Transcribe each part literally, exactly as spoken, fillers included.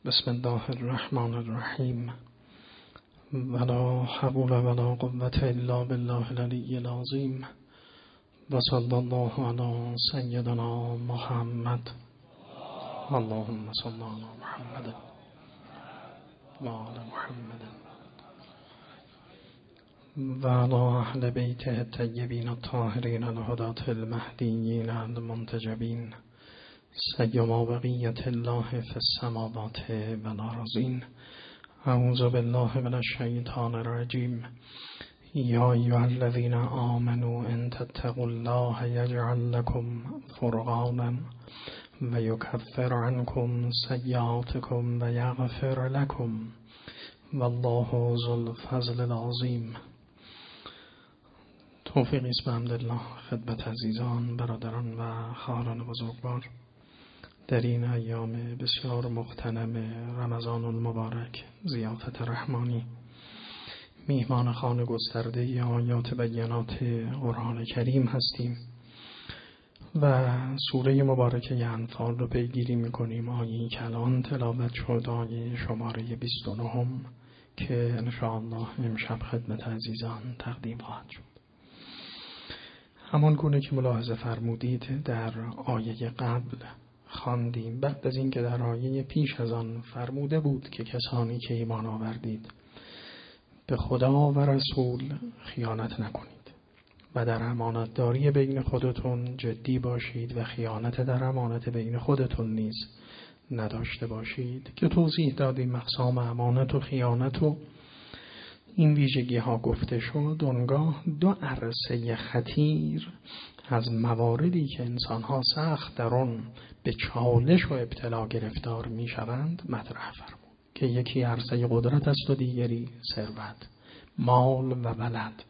بسم الله الرحمن الرحیم. ولا حول ولا قوة الا بالله العلی العظیم. و صلی الله علی سیدنا محمد. اللهم صل علی محمد و آل محمد و علی اهل بیته الطیبین الطاهرین الهداة المهدیین المنتجبین سیما بقیت الله فی السماوات و الارضین. اعوذ بالله من الشیطان الرجیم. یا ایها الذین آمنوا ان تتقوا الله یجعل لكم فرقانا و یکفر عنکم سیئاتکم و یغفر لكم والله ذو الفضل العظیم. توفیق است به حمدالله خدمت عزیزان، برادران و خواهران بزرگوار در این ایام بسیار مغتنم رمضان المبارک، ضیافت رحمانی، میهمان خوان گسترده آیات بینات قرآن کریم هستیم و سوره مبارکه انفال رو پیگیری میکنیم. آیه که الان تلاوت شد آیه شماره بیست و نه که انشاءالله امشب خدمت عزیزان تقدیم خواهد شد. همان گونه که ملاحظه فرمودید در آیه قبل خواندیم، بعد از اینکه در آیه پیش از آن فرموده بود که کسانی که ایمان آوردید به خدا و رسول خیانت نکنید و در امانتداری بین خودتون جدی باشید و خیانت در امانت بین خودتون نیز نداشته باشید، که توضیح دادیم اقسام امانت و خیانت و این ویژگی ها گفته شد. اونگاه دو عرصه خطیر از مواردی که انسان ها سخت در اون به چالش و ابتلا گرفتار می شوند مطرح فرمود که یکی عرصه قدرت است و دیگری ثروت، مال و ولد.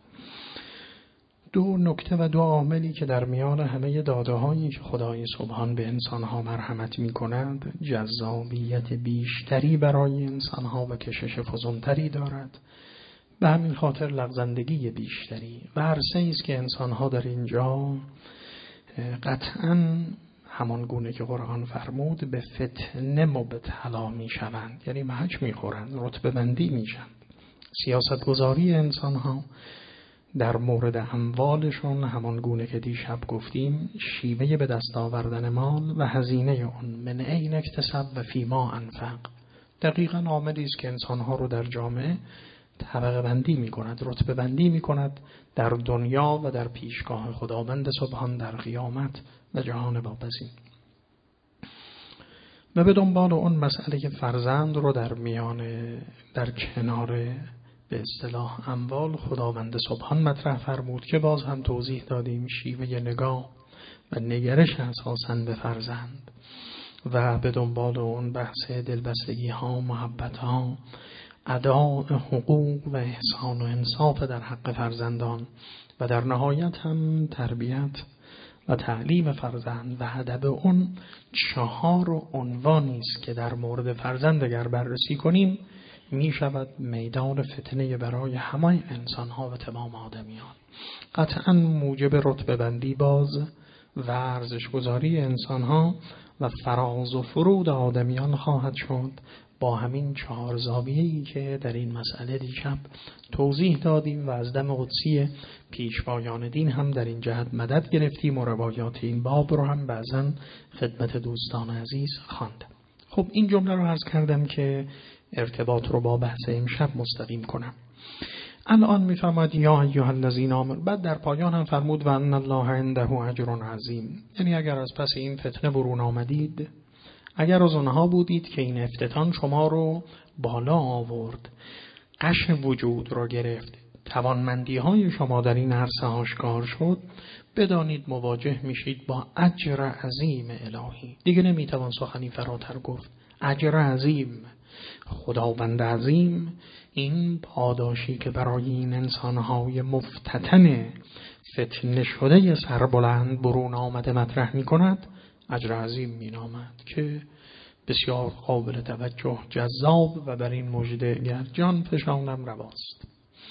دو نکته و دو عاملی که در میان همه داده هایی که خدای سبحان به انسان ها مرحمت می کند جذابیت بیشتری برای انسان ها و کشش فزونتری دارد، به همین خاطر لغزندگی بیشتری و عرصه است که انسان ها در اینجا قطعاً همان گونه که قرآن فرمود به فتنه مبتلا می شوند، یعنی محک می خورند، رتبه بندی می شوند. سیاست گذاری انسان ها در مورد اموالشون همان گونه که دیشب گفتیم شیوه به دست آوردن مال و هزینه اون من این اکتسب و فیما انفق دقیقاً عاملی است که انسان ها رو در جامعه طبقه بندی می کند، رتبه بندی می کند در دنیا و در پیشگاه خداوند سبحان در قیامت و جهان واپسین. و به دنبال اون مسئله فرزند رو در میان در کنار به اصطلاح اموال خداوند سبحان مطرح فرمود که باز هم توضیح دادیم شیوه نگاه و نگرش اساساً به فرزند و به دنبال اون بحث دلبستگی ها، محبت ها، اداء حقوق و احسان و انصاف در حق فرزندان و در نهایت هم تربیت و تعلیم فرزند و هدف اون چهار عنوانی است که در مورد فرزند اگر بررسی کنیم می شود میدان فتنه برای همه انسان ها و تمام آدمیان. قطعا موجب رتبه بندی باز و ارزش گذاری انسان ها و فراز و فرود آدمیان خواهد شد با همین چهار زاویه‌ای که در این مسئله دیشب توضیح دادیم و از دم قدسی پیشوایان دین هم در این جهت مدد گرفتیم و روایات این باب رو هم بعضاً خدمت دوستان عزیز خواندم. خب این جمله رو عرض کردم که ارتباط رو با بحث امشب مستقیم کنم. الان میفرماد یا ایها الذین آمنوا، بعد در پایان هم فرمود و ان الله عنده اجر عظیم، یعنی اگر از پس این فتنه برون آمدید، اگر از اونها بودید که این افتتان شما رو بالا آورد، قش وجود رو گرفت، توانمندی های شما در این عرصه آشکار شد، بدانید مواجه میشید با اجر عظیم الهی. دیگه نمیتوان سخنی فراتر گفت. اجر عظیم، خداوند عظیم این پاداشی که برای این انسانهای مفتتن فتنه شده سربلند برون آمده مطرح می کند، اجر عظیم می نامد که بسیار قابل توجه، جذاب و بر این مژده گر جان فشانم رواست.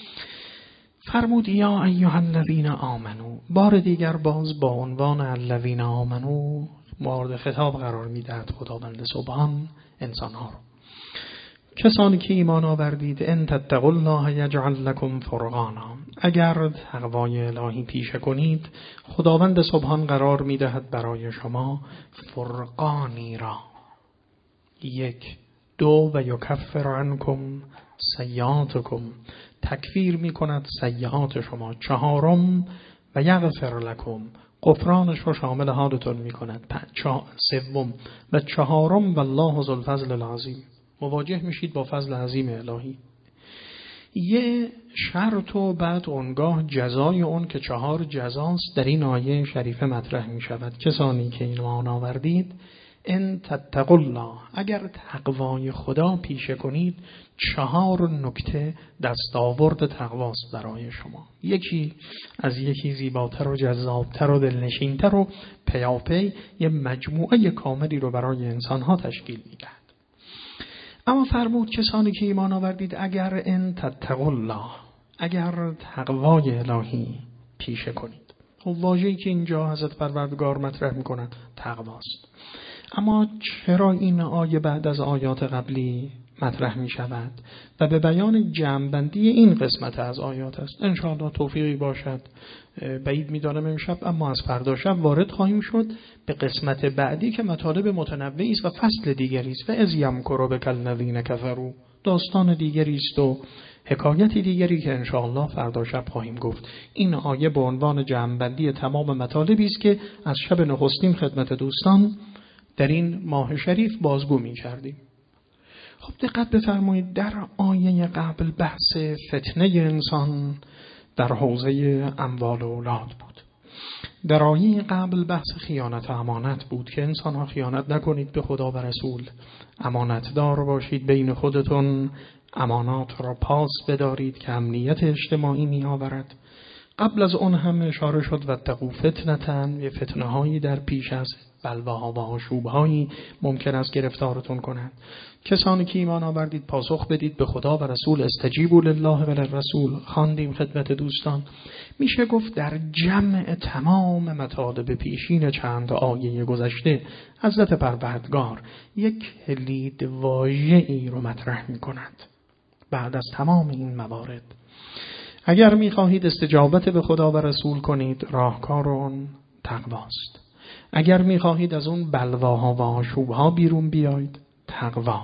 فرمود یا ایها الذین آمنو، بار دیگر باز با عنوان الذین آمنو مورد خطاب قرار می دهد خداوند سبحان انسانها رو. کسانی که ایمان آوردید ان تتقوا الله یجعل لكم فرقانا، اگر تقوای الهی پیشه کنید خداوند سبحان قرار می‌دهد برای شما فرقانی را. یک دو و یکفر عنکم سیئاتکم، تکفیر می‌کند سیئات شما. چهارم و یغفر لکم، غفرانش رو شامل حالتون می‌کند. سوم و چهارم والله ذو الفضل العظیم، مواجه میشید با فضل عظیم الهی. یه شرط و بعد اونگاه جزای اون که چهار جزاست در این آیه شریفه مطرح می شود. کسانی که ایمان آوردید ان تتقوا الله، اگر تقوای خدا پیشه کنید چهار نکته دستاورد تقواست برای شما. یکی از یکی زیباتر و جذابتر و دلنشینتر و پیاپی یه مجموعه کاملی رو برای انسانها تشکیل میدهد. اما فرمود کسانی که ایمان آوردید اگر ان تتقوا الله، اگر تقوای الهی پیشه کنید. خب واژه‌ای که اینجا حضرت پروردگار مطرح میکنن تقواست. اما چرا این آیه بعد از آیات قبلی مطرح می شود و به بیان جمع‌بندی این قسمت از آیات است؟ انشاءالله توفیقی باشد بعید می‌دانم امشب، اما از فردا شب وارد خواهیم شد به قسمت بعدی که مطالب متنوعی است و فصل دیگری است. و اذ یمکر بک الذین کفروا، داستان دیگری است و حکایتی دیگری که انشاءالله فردا شب خواهیم گفت. این آیه به عنوان جمع‌بندی تمام مطالبی است که از شب نخستین خدمت دوستان در این ماه شریف بازگو می‌کردیم. خب دقت بفرمایید، در آیه قبل بحث فتنه انسان در حوزه اموال و اولاد بود. در آیه قبل بحث خیانت و امانت بود که انسان ها خیانت نکنید به خدا و رسول، امانت دار باشید بین خودتون، امانات را پاس بدارید که امنیت اجتماعی می آورد. قبل از اون هم اشاره شد و تقوا فتنتن، یه فتنه هایی در پیش از بلواها و آشوبهایی ممکن است گرفتارتون کنند. کسانی که ایمان آوردید پاسخ بدید به خدا و رسول، استجیبوا لله و للرسول. خواندیم خدمت دوستان. میشه گفت در جمع تمام مطالب پیشین چند آیه گذشته حضرت پروردگار یک کلید واژه‌ای رو مطرح می‌کند بعد از تمام این موارد. اگر می‌خواهید استجابت به خدا و رسول کنید، راهکار اون تقواست. اگر می‌خواهید از اون بلواها و آشوبها بیرون بیایید، تقوا.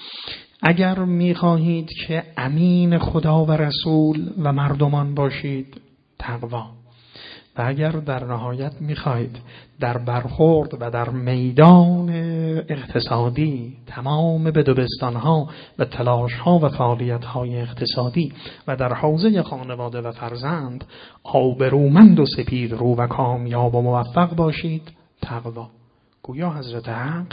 اگر می‌خواهید که امین خدا و رسول و مردمان باشید، تقوا. و اگر در نهایت می‌خواهید در برخورد و در میدان اقتصادی تمام بدبستان‌ها و تلاش‌ها و فعالیت‌های اقتصادی و در حوزه خانواده و فرزند آبرومند و سپید رو و کامیاب و موفق باشید، تقوا. گویا حضرت حق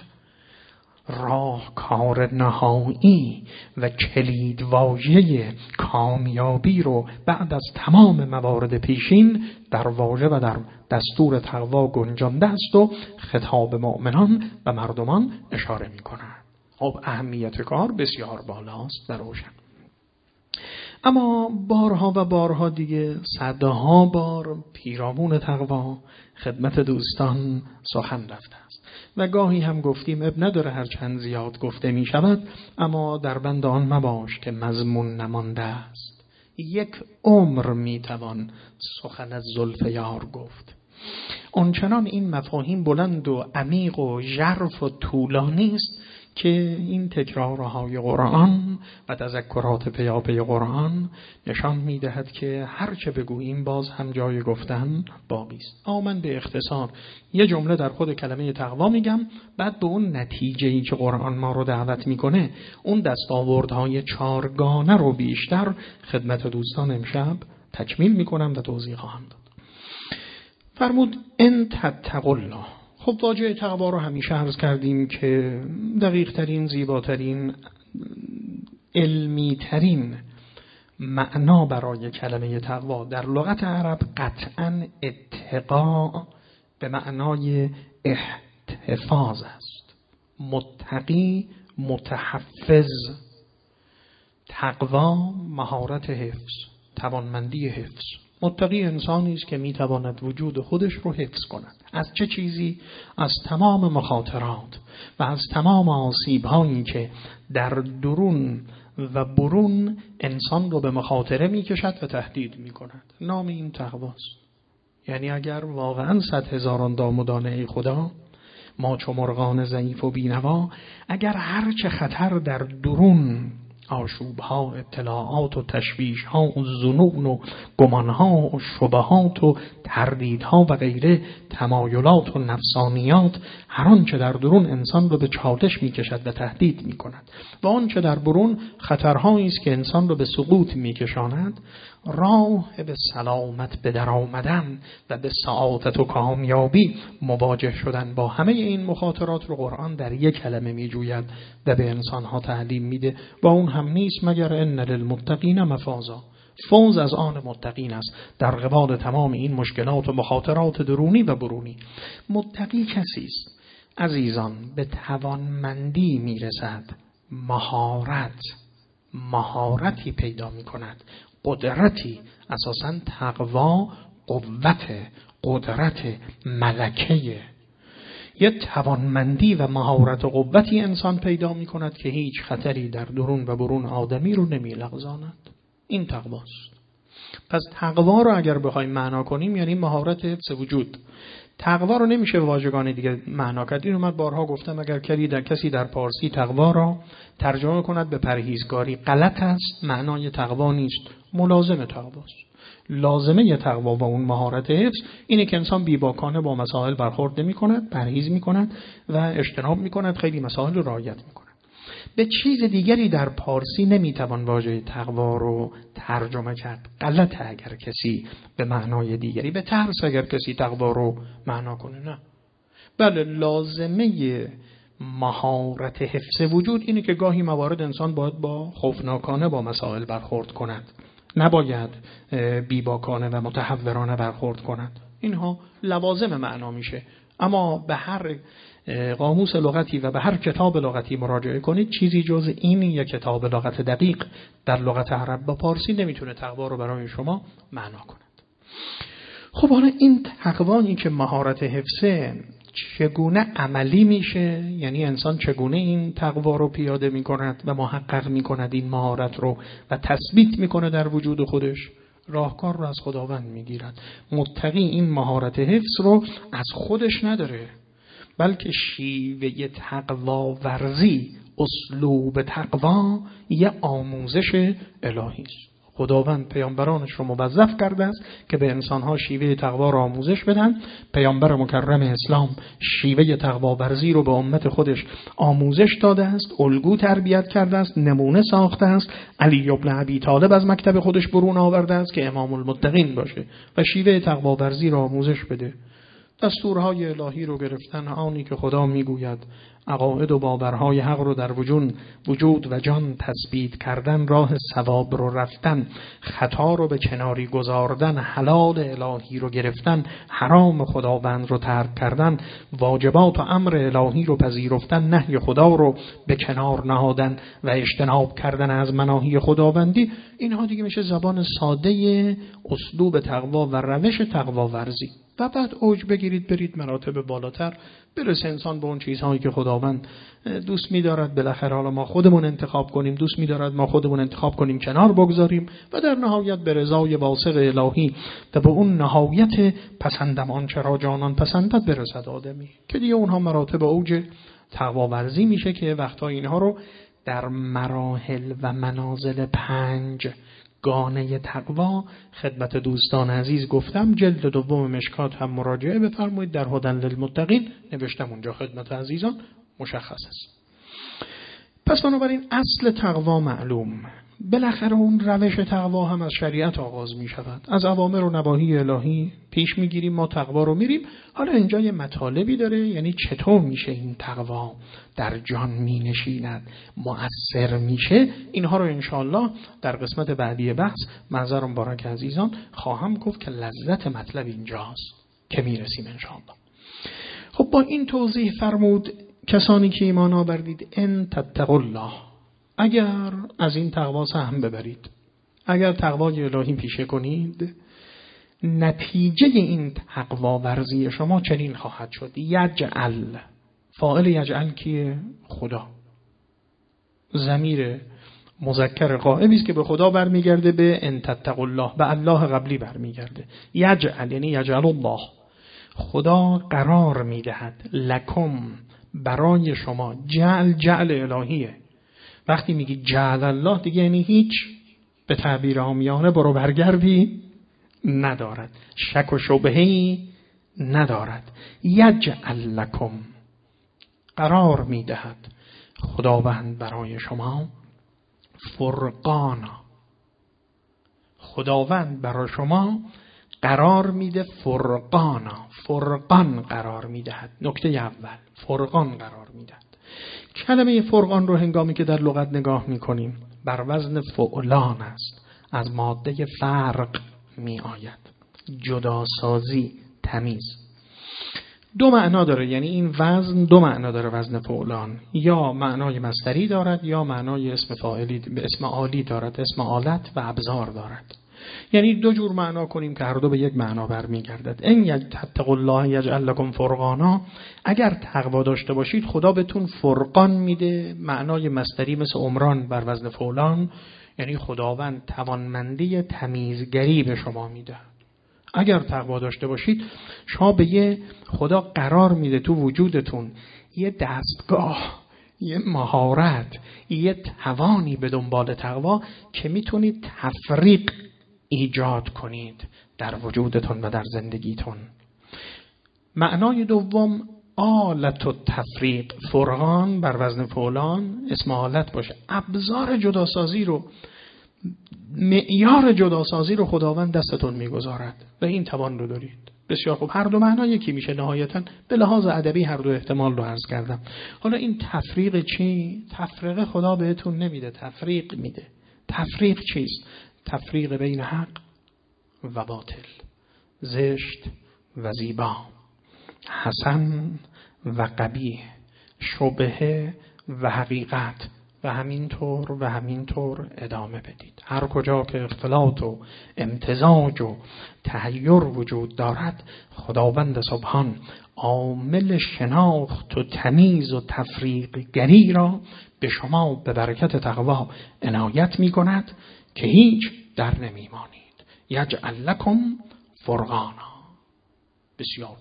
راهکار نهایی و کلید واژه کامیابی رو بعد از تمام موارد پیشین در واژه و در دستور تقوا گنجانده است و خطاب مؤمنان و مردمان اشاره می‌کند. خب اهمیت کار بسیار بالاست و روشن. اما بارها و بارها دیگه صدها بار پیرامون تقوا خدمت دوستان سخن رفته است و گاهی هم گفتیم اب نداره هر چند زیاد گفته می شود، اما در بند آن مباش که مضمون نمانده است. یک عمر می توان سخن از زلف یار گفت. اونچنان این مفاهیم بلند و عمیق و ژرف و طولانی است که این تکرارهای قرآن و تذکرات پیاپی قرآن نشان می‌دهد که هر چه بگوییم باز هم جای گفتن باقی است. آمن به اختصار یه جمله در خود کلمه تقوا میگم، بعد به اون نتیجه‌ای که قرآن ما رو دعوت میکنه، اون دستاوردهای چارگانه رو بیشتر خدمت دوستان امشب تکمیل میکنم و توضیح خواهم داد. فرمود ان تتقوا الله. خب واژه تقوا رو همیشه عرض کردیم که دقیق ترین، زیباترین، علمی ترین معنا برای کلمه تقوا در لغت عرب قطعاً اتقا به معنای احتفاظ است. متقی، متحفظ. تقوا مهارت حفظ، توانمندی حفظ. متقی انسانی است که میتواند وجود خودش رو حفظ کند. از چه چیزی؟ از تمام مخاطرات و از تمام آسیب‌هایی که در درون و برون انسان رو به مخاطره میکشد و تهدید میکند. نام این تقواست. یعنی اگر واقعا صد هزاران دام و دانه ای خدا، ما چو مرغان ضعیف و بینوا، اگر هر چه خطر در درون، آشوب‌ها، اطلاعات و تشویش‌ها و ظنون و گمان‌ها و شبهات و تردیدها و غیره، تمایلات و نفسانیات، هر آنچه در درون انسان رو به چالش می‌کشد و تهدید می‌کند و آنچه در برون خطرهایی است که انسان رو به سقوط می‌کشاند، راه به سلامت به در آمدن و به سعادت و کامیابی مواجه شدن با همه این مخاطرات رو قرآن در یک کلمه می‌جوید و به انسان‌ها تعلیم میده و اون هم نیست مگر ان للمتقین مفازا. فوز از آن متقین است در قبال تمام این مشکلات و مخاطرات درونی و برونی. متقی کسی است عزیزان به توانمندی میرسد، مهارت مهارتی پیدا میکند، قدرتی، اساساً تقوا قوت، قدرت، ملکه، یه توانمندی و مهارت و قوتی انسان پیدا می کند که هیچ خطری در درون و برون آدمی رو نمی لغزاند. این تقواست. پس تقوا رو اگر بخوایم معنا کنیم یعنی مهارت حفظ وجود. تقوا رو نمیشه واژگان دیگه معنا کرد. اینو من بارها گفتم، اگر کسی در کسی در پارسی تقوا را ترجمه کند به پرهیزگاری، غلط است. معنای تقوا نیست، ملازم تقواست. لازمه تقوا و اون مهارت حفظ اینه که انسان بیباکانه با مسائل برخورد نمی کند، پرهیز می کند و اجتناب می کند، خیلی مسائل رو رعایت می کند. به چیز دیگری در پارسی نمی توان واژه تقوا رو ترجمه کرد. غلطه اگر کسی به معنای دیگری، به ترس اگر کسی تقوا رو معنا کنه. نه، بله، لازمه مهارت حفظ وجود اینه که گاهی موارد انسان باید با خوفناکانه با مسائل برخورد کند، نباید بیباکانه و متحورانه برخورد کند. اینها لوازم معنا میشه. اما به هر قاموس لغتی و به هر کتاب لغتی مراجعه کنید، چیزی جز این یک کتاب لغت دقیق در لغت عرب و پارسی نمیتونه تقوا رو برای شما معنا کند. خب حالا این تقوا، این که مهارت حفظه، چگونه عملی میشه؟ یعنی انسان چگونه این تقوا رو پیاده میکند و محقق میکند این مهارت رو و تثبیت میکنه در وجود خودش؟ راهکار رو از خداوند میگیرد. متقی این مهارت حفظ رو از خودش نداره، بلکه شیوه تقوا ورزی، اسلوب تقوا یه آموزش الهی است. خداوند پیامبرانش رو موظف کرده است که به انسانها شیوه تقوا را آموزش بدن. پیامبر مکرم اسلام شیوه تقوا ورزی رو به امت خودش آموزش داده است، الگو تربیت کرده است، نمونه ساخته است. علی ابن ابی طالب از مکتب خودش برون آورده است که امام المتقین باشه و شیوه تقوا ورزی را آموزش بده. دستورهای الهی رو گرفتن، آنی که خدا میگوید عقاید و باورهای حق رو در وجود وجود و جان تثبیت کردن، راه ثواب رو رفتن، خطا رو به کناری گذاردن، حلال الهی رو گرفتن، حرام خداوند رو ترک کردن، واجبات و امر الهی رو پذیرفتن، نهی خدا رو به کنار نهادن و اجتناب کردن از مناهی خداوندی. اینها دیگه میشه زبان ساده اسلوب تقوا و روش تقوا ورزی. و بعد اوج بگیرید، برید مراتب بالاتر، برسه انسان به اون چیزهایی که خداوند دوست می‌دارد. بالاخره حالا ما خودمون انتخاب کنیم، دوست می‌دارد ما خودمون انتخاب کنیم، کنار بگذاریم و در نهایت به رضای واسق الهی و به اون نهایت پسندم آنچه را جانان پسندد برسد آدمی، که دیگه اونها مراتب اوج تقوا ورزی میشه که وقتا اینها رو در مراحل و منازل پنج گانه تقوا خدمت دوستان عزیز گفتم. جلد دوم مشکات هم مراجعه بفرمایید، در هدی للمتقین نوشتم اونجا، خدمت عزیزان مشخص است. پس بنابراین اصل تقوا معلوم. بالاخره اون روش تقوا هم از شریعت آغاز می شود، از اوامر و نواهی الهی پیش می گیریم، ما تقوا رو میریم. حالا اینجا یه مطالبی داره، یعنی چطور میشه این تقوا در جان می نشیند، مؤثر میشه. اینها رو انشاءالله در قسمت بعدی بحث منظر مبارک عزیزان خواهم گفت که لذت مطلب اینجاست که میرسیم انشاءالله. خب با این توضیح فرمود کسانی که ایمان آوردید، ان تتقوا الله، اگر از این تقوا سهم ببرید، اگر تقوای الهی پیشه کنید، نتیجه این تقوا ورزی شما چنین خواهد شد. یجعل، فاعل یجعل کیه؟ خدا. ضمیر مذکر غائبی است که به خدا برمیگرده، به ان تتقوا الله، به الله قبلی برمیگرده. یجعل یعنی یجعل الله، خدا قرار میدهد، لکم برای شما. جعل جعل الهیه. وقتی میگی جعل الله دیگه یعنی هیچ به تعبیر عامیانه برو برگردی ندارد، شک و شبهه‌ای ندارد. یجعل لکم، قرار میدهد خداوند برای شما فرقانا، خداوند برای شما قرار میده فرقانا، فرقان قرار میدهد. نکته اول فرقان قرار میدهد. کلمه فرقان رو هنگامی که در لغت نگاه میکنیم بر وزن فعلان است، از ماده فرق می آید، جداسازی، تمیز. دو معنا داره، یعنی این وزن دو معنا داره. وزن فعلان یا معنای مصدری دارد یا معنای اسم فاعلی به اسم آلی دارد، اسم آلت و ابزار دارد. یعنی دو جور معنا کنیم که هر دو به یک معنا برمیگردد. ان یتقوا الله یجعل لکم فرقانا، اگر تقوا داشته باشید خدا بهتون فرقان میده. معنای مصدری مثل عمران بر وزن فعلان، یعنی خداوند توانمندی تمیزگری به شما میده. اگر تقوا داشته باشید شما به یه خدا قرار میده تو وجودتون یه دستگاه، یه مهارت، یه توانی به دنبال تقوا که میتونید تفریق ایجاد کنید در وجودتون و در زندگیتون. معنای دوم آلت و تفریق، فرقان بر وزن فعلان اسم آلت باشه. ابزار جداسازی رو، معیار جداسازی رو خداوند دستتون میگذارد و این توان رو دارید. بسیار خوب. هر دو معنا یکی میشه نهایتاً. به لحاظ ادبی هر دو احتمال رو عرض کردم. حالا این تفریق چی؟ تفریق خدا بهتون نمیده، تفریق میده. تفریق چیست؟ تفریق بین حق و باطل، زشت و زیبا، حسن و قبیح، شبهه و حقیقت و همینطور و همینطور ادامه بدید. هر کجا که اختلاط و امتزاج و تحیر وجود دارد، خداوند سبحان عامل شناخت و تمیز و تفریق گری را به شما به برکت تقوا عنایت می کند که هیچ در نمی مانید. یجعل لکم فرقانا. بسیار.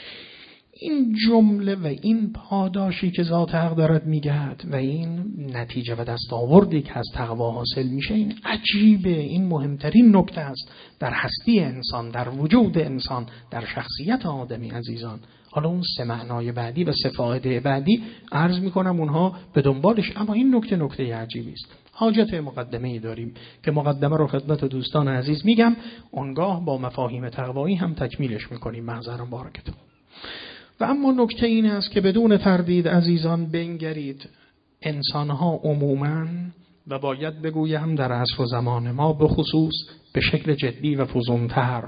این جمله و این پاداشی که ذات حق دارد میگهد و این نتیجه و دستاوردی که از تقوا حاصل میشه، این عجیبه. این مهمترین نکته است در هستی انسان، در وجود انسان، در شخصیت آدمی عزیزان. حالا اون سه معنای بعدی و سه فایده بعدی عرض میکنم اونها به دنبالش، اما این نکته نکته عجیبی است. حاجت مقدمه‌ای داریم که مقدمه رو خدمت دوستان عزیز میگم، اونگاه با مفاهیم تقوایی هم تکمیلش میکنیم. محضرم بارکتون. و اما نکته این است که بدون تردید عزیزان بنگرید، انسانها عموماً و باید بگویم در عصر و زمان ما به خصوص به شکل جدی و فزونتر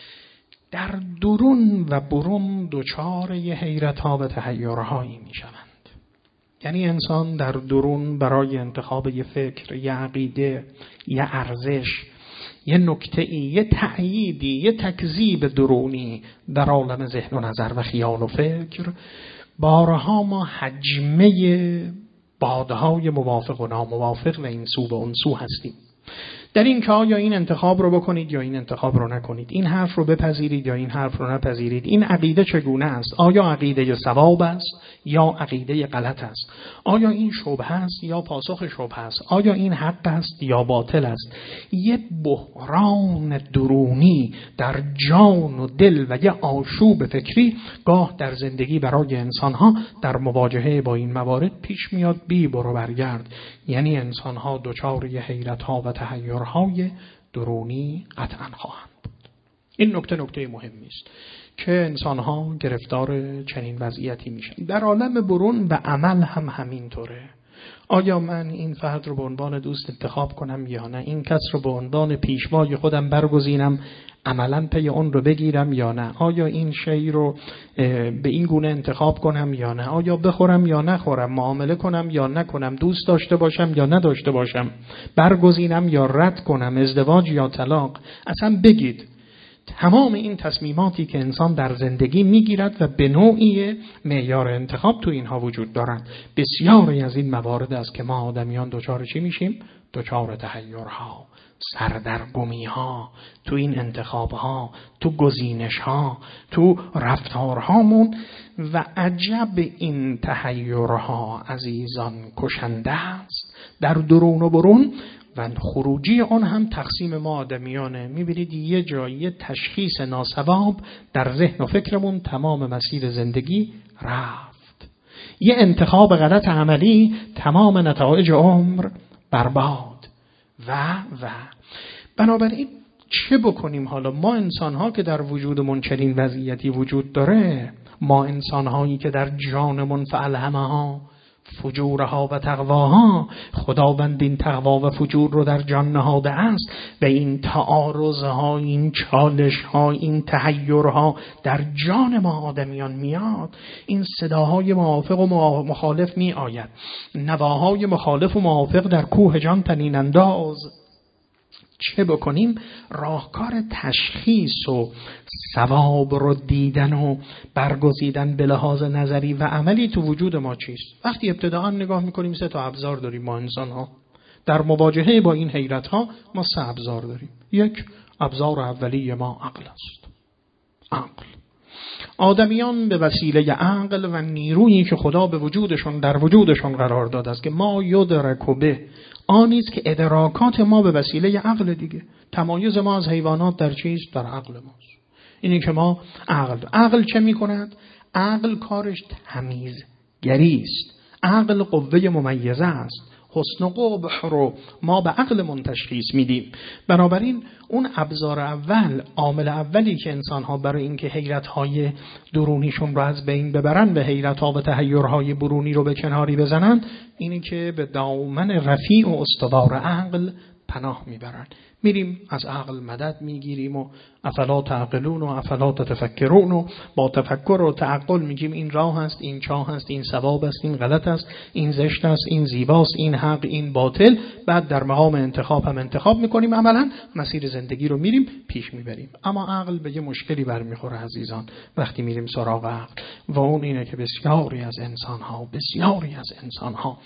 در درون و برون دچار یه حیرت‌ها و تحیرهایی میشوند. یعنی انسان در درون برای انتخاب یه فکر، یه عقیده، یه ارزش، یه نکته‌ای، یه تأییدی، یه تکذیب درونی در عالم ذهن و نظر و خیال و فکر، بارها ما حجمه بادهای موافق و ناموافق و این سو و اون سو هستیم. در این که آیا این انتخاب رو بکنید یا این انتخاب رو نکنید، این حرف رو بپذیرید یا این حرف رو نپذیرید، این عقیده چگونه است؟ آیا عقیده صواب است یا عقیده غلط است؟ آیا این شبهه است یا پاسخ شبهه است؟ آیا این حق است یا باطل است؟ یه بحران درونی در جان و دل و یه آشوب فکری گاه در زندگی برای انسانها در مواجهه با این موارد پیش میاد. بی برو برگرد. یعنی انسانها دچار یه حیرت‌ها و تحیرهای درونی قطعا خواهند بود. این نکته نکته مهمی است که انسانها گرفتار چنین وضعیتی میشن. در عالم برون و عمل هم همینطوره. آیا من این فرد رو به عنوان دوست انتخاب کنم یا نه؟ این کس رو به عنوان پیشوای خودم برگزینم، عملاً پی اون رو بگیرم یا نه؟ آیا این شی رو به این گونه انتخاب کنم یا نه؟ آیا بخورم یا نخورم؟ معامله کنم یا نکنم؟ دوست داشته باشم یا نداشته باشم؟ برگزینم یا رد کنم؟ ازدواج یا طلاق؟ اصلا بگید تمام این تصمیماتی که انسان در زندگی میگیرد و به نوعی معیار انتخاب تو اینها وجود دارند. بسیاری از این موارد است که ما آدمیان دچار چی میشیم؟ دچار تحیرها، سردرگمی‌ها تو این انتخاب‌ها، تو گزینش‌ها، تو رفتارهامون. و عجب این تحیرها عزیزان کشنده است در درون و برون و خروجی آن هم تقسیم ما آدمیانه. میبینید یه جایی تشخیص ناسواب در ذهن و فکرمون تمام مسیر زندگی رفت. یه انتخاب غلط عملی تمام نتایج عمر برباد و و بنابراین چه بکنیم حالا ما انسان‌ها که در وجودمون چنین وضعیتی وجود داره، ما انسان‌هایی که در جانمون فالهمها فجورها و تقواها، خداوند این تقوا و فجور رو در جان نهاده است و این تعارضها، این چالشها، این تحیرها در جان ما آدمیان میاد. این صداهای موافق و مخالف می آید، نواهای مخالف و موافق در کوه جان طنین انداز. چه بکنیم؟ راهکار تشخیص و ثواب رو دیدن و برگزیدن به لحاظ نظری و عملی تو وجود ما چیست؟ وقتی ابتداعا نگاه میکنیم سه تا ابزار داریم ما انسان ها. در مواجهه با این حیرت ها ما سه ابزار داریم. یک، ابزار اولی ما عقل است. عقل. آدمیان به وسیله عقل و نیرویی که خدا به وجودشون در وجودشون قرار داده است که ما یدرک به، آنیست که ادراکات ما به وسیله عقل دیگه. تمایز ما از حیوانات در چیست؟ در عقل ماست. اینی که ما عقل عقل چه میکند؟ عقل کارش تمیزگری است. عقل قوه ممیزه است. حسن و قبح رو ما به عقلمون تشخیص میدیم. بنابراین اون ابزار اول، عامل اولی که انسان‌ها برای اینکه حیرت‌های درونیشون رو از بین ببرن و حیرت‌ها و تحیرهای برونی رو به کناری بزنن، اینی که به دامن رفیع و استوار عقل پناه میبرن. میریم از عقل مدد میگیریم و افلا تعقلون و افلا تتفکرون و با تفکر و تعقل میگیم این راه است، این چاه است، این صواب است، این غلط است، این زشت است، این زیباست، این حق، این باطل. بعد در مقام انتخاب هم انتخاب میکنیم، عملا مسیر زندگی رو میریم پیش میبریم. اما عقل به یه مشکلی برمیخوره عزیزان وقتی میریم سراغ عقل، و اون اینه که بسیاری از انسانها بسیاری از انسانها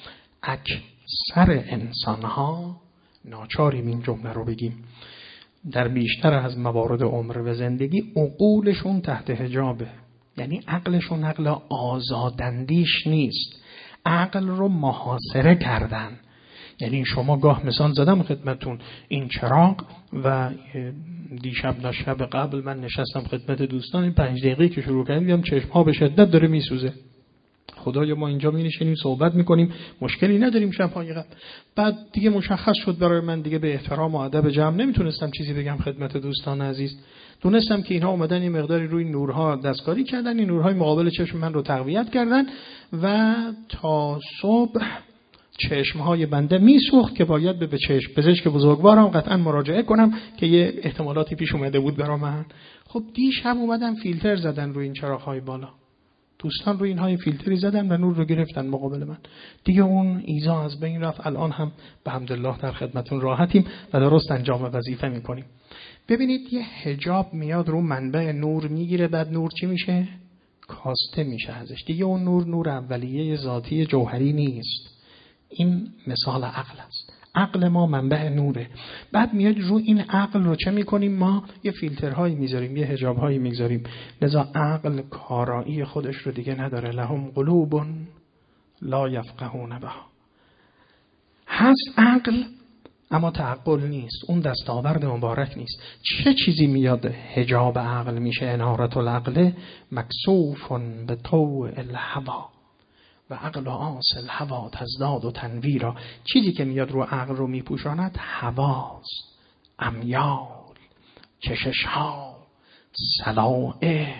اکثر انسانها ناچاریم این جمله رو بگیم، در بیشتر از موارد عمر و زندگی عقولشون تحت حجابه. یعنی عقلشون عقل آزاداندیش نیست، عقل رو محاصره کردن. یعنی شما گاه مثال زدم خدمتون، این چراغ و دیشب نه شب قبل من نشستم خدمت دوستان، این پنج دقیقه که شروع کردیم دیدم چشم‌ها به شدت داره میسوزه. خدایا ما اینجا می نشینیم صحبت میکنیم مشکلی نداریم شب‌های قبل. بعد دیگه مشخص شد برای من دیگه به احترام و ادب جمع نمیتونستم چیزی بگم خدمت دوستان عزیز. دونستم که اینها اومدن یه مقداری روی نورها دستکاری کردن، این نورهای مقابل چشم من رو تقویت کردن و تا صبح چشمهای بنده میسوخت که باید به چشم پزشک بزرگوارم قطعا مراجعه کنم که یه احتمالاتی پیش اومده بود برای من. خب دیشب اومدن فیلتر زدن روی این چراغ‌های بالا، دوستان روی اینهای فیلتری زدن و نور رو گرفتن مقابل من. دیگه اون ایزا از بین رفت. الان هم به حمدالله در خدمتون راحتیم و درست انجام وظیفه میکنیم. ببینید یه حجاب میاد رو منبع نور میگیره، بعد نور چی میشه؟ کاسته میشه ازش. دیگه اون نور نور اولیه ذاتی جوهری نیست. این مثال عقل است. عقل ما منبع نوره. بعد میاد رو این عقل رو چه میکنیم؟ ما یه فیلترهایی میذاریم، یه حجابهایی میذاریم. لذا عقل کارایی خودش رو دیگه نداره. لهم قلوب لا یفقهون بها. هست عقل اما تعقل نیست، اون دستاورد مبارک نیست. چه چیزی میاد حجاب عقل میشه؟ انارة العقل مکسوف به طوع الهوا و عقل و آس الهوا تزداد و تنویرا. چیزی که میاد رو عقل رو میپوشاند هواست، امیال، کششها، سلائق.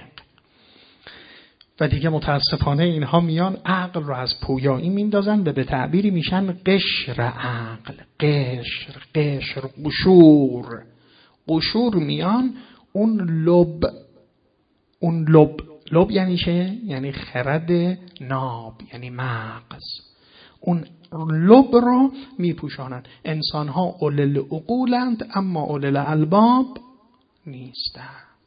و دیگه متاسفانه اینها میان عقل رو از پویایی میندازن و به تعبیری میشن قشر عقل. قشر قشر قشور قشور میان اون لب اون لب لب یعنی چه؟ یعنی خرد ناب، یعنی مغز. اون لب رو میپوشانند. انسان ها اولل عقولند اما اولل الباب نیستند.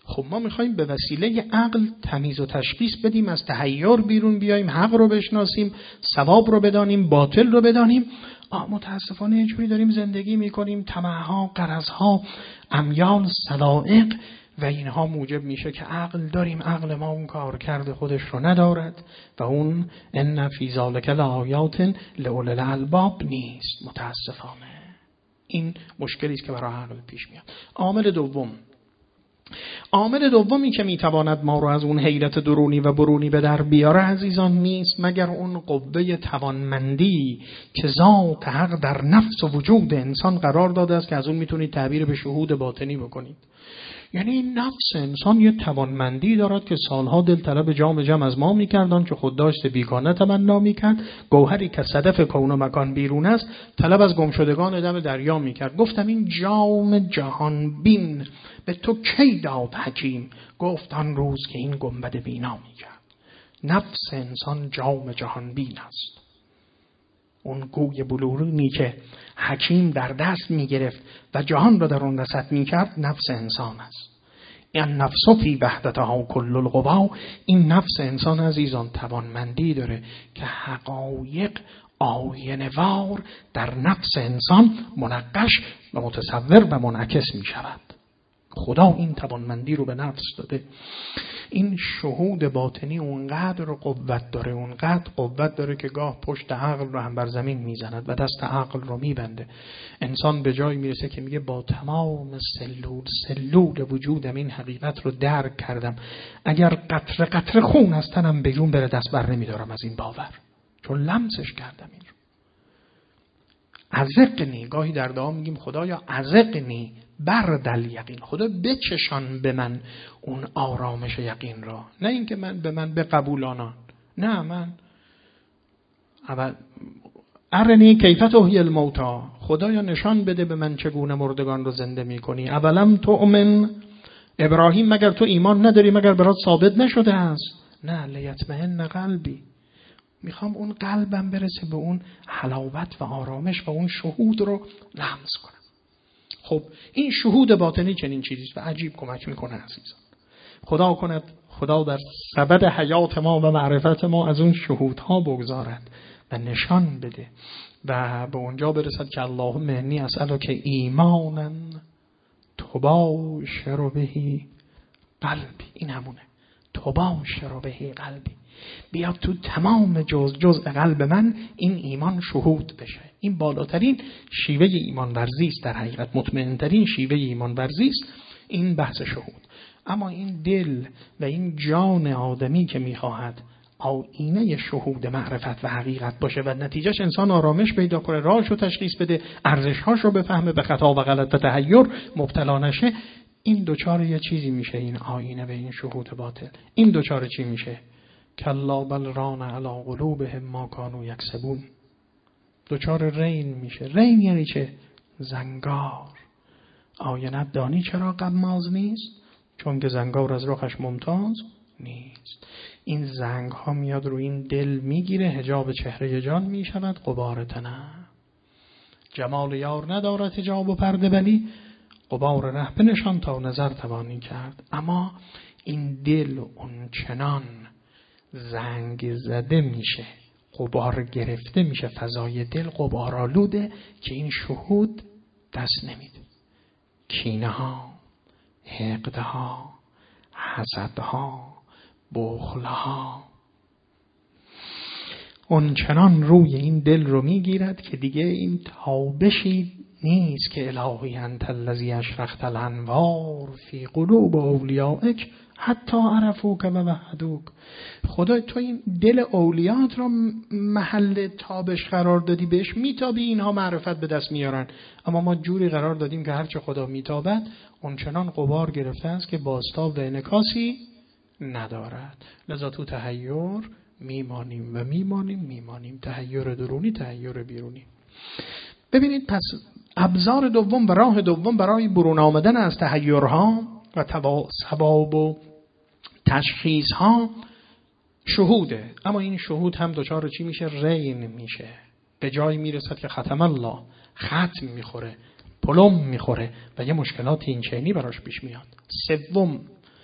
خب ما میخوایم به وسیله عقل تمیز و تشخیص بدیم، از تحیر بیرون بیایم، حق رو بشناسیم، ثواب رو بدانیم، باطل رو بدانیم. آه متاسفانه اینجوری داریم زندگی میکنیم، طمع‌ها، غرضها، امیال، سلائق و اینها موجب میشه که عقل داریم، عقل ما اون کار کرده خودش رو ندارد و اون ان فی ذلک لآیات لأولی الالباب نیست. متاسفانه این مشکلی است که برای عقل پیش میاد. عامل دوم عامل دومی که میتواند ما رو از اون حیرت درونی و برونی به در بیاره عزیزان نیست مگر اون قوه توانمندی که ذات حق در نفس و وجود انسان قرار داده است که از اون میتونید تعبیر به شهود باطنی بکنید. یعنی این نفس انسان یه توانمندی دارد که سالها دلطلب جام جم از ما میکردن که خود داشت بیگانه تمنا میکرد، گوهری که صدف کون و مکان بیرون است طلب از گمشدگان دم دریا میکرد. گفتم این جام جهان بین به تو کی داد حکیم؟ گفت آن روز که این گنبد بینا میکرد. نفس انسان جام جهان بین است، اون گوی بلورینی که حکیم در دست میگرفت و جهان را در اون رسد میکرد نفس انسان است. این نفس فی وحدتها کل القوا، این نفس انسان عزیزان توانمندی داره که حقایق آینه‌وار در نفس انسان منقش و متصور و منعکس میشود. خدا این توانمندی رو به نفس داده. این شهود باطنی اونقدر قوت داره، اونقدر قوت داره که گاه پشت عقل رو هم بر زمین میزند و دست عقل رو میبنده. انسان به جایی میرسه که میگه با تمام سلول سلول وجودم این حقیقت رو درک کردم، اگر قطره قطره خون از تنم بیرون بره دست بر نمیدارم از این باور، چون لمسش کردم این رو. عزقنی، گاهی در دعا میگیم خدایا عزقنی بردل یقین، خدا بچشان به من اون آرامش یقین را، نه اینکه من به من به قبولانان، نه من اول ارنی کیف تحیی الموتی، خدایا نشان بده به من چگونه مردگان رو زنده میکنی. اولم تؤمن، ابراهیم مگر تو ایمان نداری، مگر برات ثابت نشده است؟ نه لیطمئن قلبی، میخوام اون قلبم برسه به اون حلاوت و آرامش و اون شهود رو لمس کنم. خب این شهود باطنی چنین چیزیست و عجیب کمک میکنه عزیزان. خدا کند خدا در سبد حیات ما و معرفت ما از اون شهودها بگذارد و نشان بده و به اونجا برسد که اللهم انی اسألک ایمانا تباشر بهی قلبی. این همونه، تباشر بهی قلبی، بیاد تو تمام جز جزء قلب من این ایمان شهود بشه. این بالاترین شیوه ایمان ورزی است، در حقیقت مطمئنترین شیوه ایمان ورزی است این بحث شهود. اما این دل و این جان آدمی که میخواهد آینه شهود معرفت و حقیقت باشه و نتیجهش انسان آرامش پیدا کنه، راهش رو تشخیص بده، ارزش‌هاش رو بفهمه، به خطا و غلط و تحیر مبتلا نشه، این دوچار یه چیزی میشه، این آینه و این شهود باطل. این دوچار چی میشه؟ کلا بل ران علی قلوبهم ما کانوا یکسبون. دوچار رین میشه. رین یعنی چه؟ زنگار. آینه دانی چرا قماز نیست؟ چون که زنگار از رخش ممتاز نیست. این زنگ ها میاد رو این دل میگیره، حجاب چهره جان میشود غبار تنه. جمال یار ندارد حجاب و پرده، ولی غبار ره بنشان تا نظر توانی کرد. اما این دل اون چنان زنگ زده میشه، غبار گرفته میشه، فضای دل غبارآلوده که این شهود دست نمیده. کینه ها، حقد ها، حسد ها، بخل ها اون چنان روی این دل رو میگیرد که دیگه این تابشی نیست که الهی انت الذی اشرقت الانوار فی قلوب اولیائک حتی عرفوک و وحدوک. خدا تو این دل اولیات رو محل تابش قرار دادی، بهش میتابی، اینها معرفت به دست میارن. اما ما جوری قرار دادیم که هرچه خدا میتابد اون چنان غبار گرفته است که بازتاب و انعکاسی ندارد. لذا تو تحیر میمانیم و میمانیم میمانیم تحیر درونی، تحیر بیرونی. ببینید پس ابزار دوم و راه دوم برای برون آمدن از تحیرها و ثواب و تشخیصها شهوده. اما این شهود هم دچار چی میشه؟ رین میشه. به جایی میرسد که ختم الله، ختم میخوره، پلم میخوره و یه مشکلات این چنینی براش پیش میاد. سوم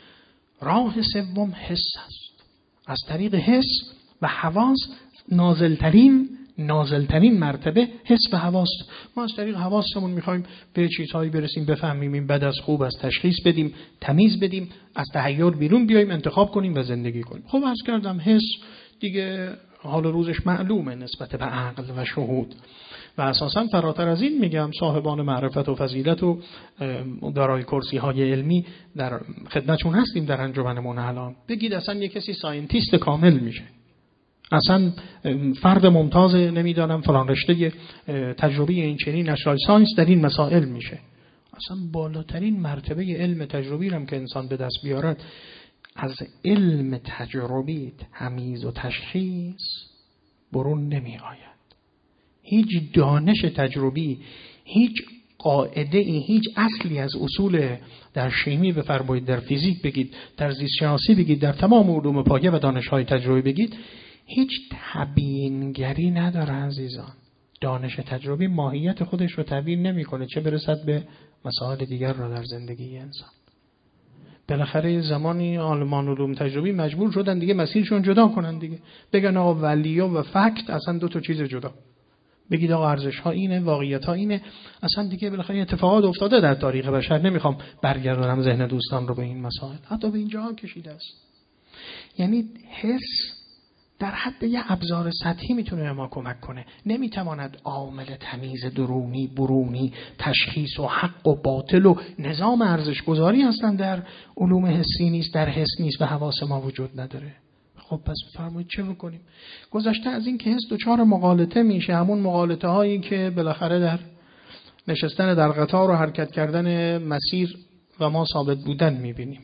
راه سوم حس است. از طریق حس و حواس نازلترین نازلترین مرتبه حس و حواس. ما از طریق حواسمون میخوایم به چیزهایی برسیم، بفهمیم این بد از خوب از تشخیص بدیم، تمیز بدیم، از تحیر بیرون بیایم، انتخاب کنیم و زندگی کنیم. خب عرض کردم حس دیگه حال روزش معلومه نسبت به عقل و شهود و اساساً فراتر از این میگم صاحبان معرفت و فضیلت و دارای کرسی های علمی در خدمتشون هستیم در انجمنمون. الان بگید اصلا یک کسی ساینتیست کامل میشه، اصلا فرد ممتاز نمیدانم فلان رشته تجربی این چنین نشرال ساینس در این مسائل میشه. اصلا بالاترین مرتبه علم تجربی هم که انسان به دست بیارد از علم تجربی تمیز و تشخیص برون نمی آید. هیچ دانش تجربی، هیچ قاعده ای، هیچ اصلی از اصول در شیمی بفرمایید، در فیزیک بگید، در زیست شناسی بگید، در تمام علوم پایه و دانش‌های تجربی بگید، هیچ تبیینگری نداره عزیزان. دانش تجربی ماهیت خودش رو تبیین نمی‌کنه، چه برسد به مسائل دیگر را در زندگی انسان. بالاخره زمانی عالمان علوم تجربی مجبور شدن دیگه مسیرشون جدا کنن دیگه، بگن آقا ولیو و فکت اصلا دو تا چیز جدا. بگید آقا ارزش ها اینه، واقعیت ها اینه. اصلا دیگه بالاخره اتفاقات افتاده در تاریخ بشر، نمیخوام برگردونم ذهن دوستان رو به این مسائل، حتی به اینجا هم کشیده است. یعنی حس در حد یه ابزار سطحی میتونه ما کمک کنه، نمیتواند عامل تمیز درونی برونی تشخیص و حق و باطل و نظام ارزش گذاری هستن در علوم حسی نیست، در حس نیست و حواس ما وجود نداره. خب پس فرمایید چه بکنیم؟ گذشته از این که حس دچار مغالطه میشه، همون مغالطه هایی که بالاخره در نشستن در قطار و حرکت کردن مسیر و ما ثابت بودن میبینیم.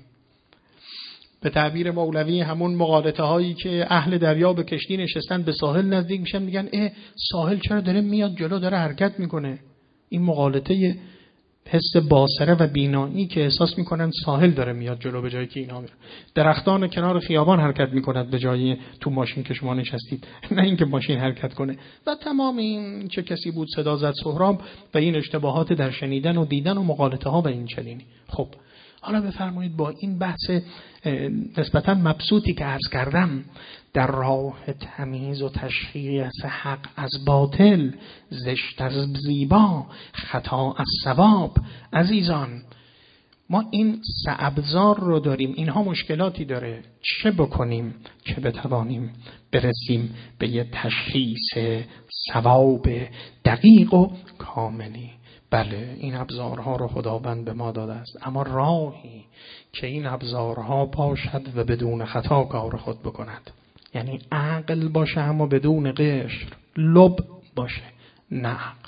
به تعبیر مولوی همون مغالطه هایی که اهل دریا به کشتی نشستن به ساحل نزدیک میشن میگن اه ساحل چرا داره میاد جلو، داره حرکت میکنه. این مغالطه حس باصره و بینایی که احساس میکنن ساحل داره میاد جلو به جایی که اینا میرن. درختان کنار خیابان حرکت میکند به جایی تو ماشین که شما نشستید، نه اینکه ماشین حرکت کنه. و تمام این چه کسی بود صدا زد سهراب و این اشتباهات در شنیدن و دیدن و مغالطه ها و این چنینی. خب حالا بفرمایید با این بحث نسبتاً مبسوطی که عرض کردم در راه تمیز و تشخیص حق از باطل، زشت از زیبا، خطا از صواب، عزیزان ما این سه ابزار رو داریم. اینها مشکلاتی داره، چه بکنیم که بتوانیم برسیم به یه تشخیص صواب دقیق و کاملی؟ بله این ابزارها رو خداوند به ما داده است، اما راهی که این ابزارها باشد و بدون خطا کار خود بکند، یعنی عقل باشه اما بدون قشر، لب باشه نه عقل،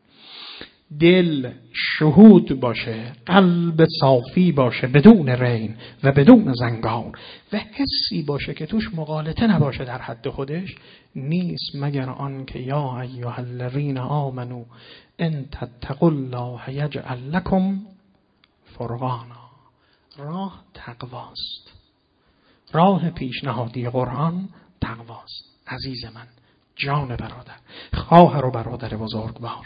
دل شهود باشه، قلب صافی باشه بدون رین و بدون زنگار، و حسی باشه که توش مغالطه نباشه در حد خودش، نیست مگر آن که یا ایها الذین آمنو ان تتقوا الله یجعل لکم فرقانا. راه تقواست، راه پیشنهادی قرآن تقواست. عزیز من، جان برادر، خواهر و برادر بزرگوار،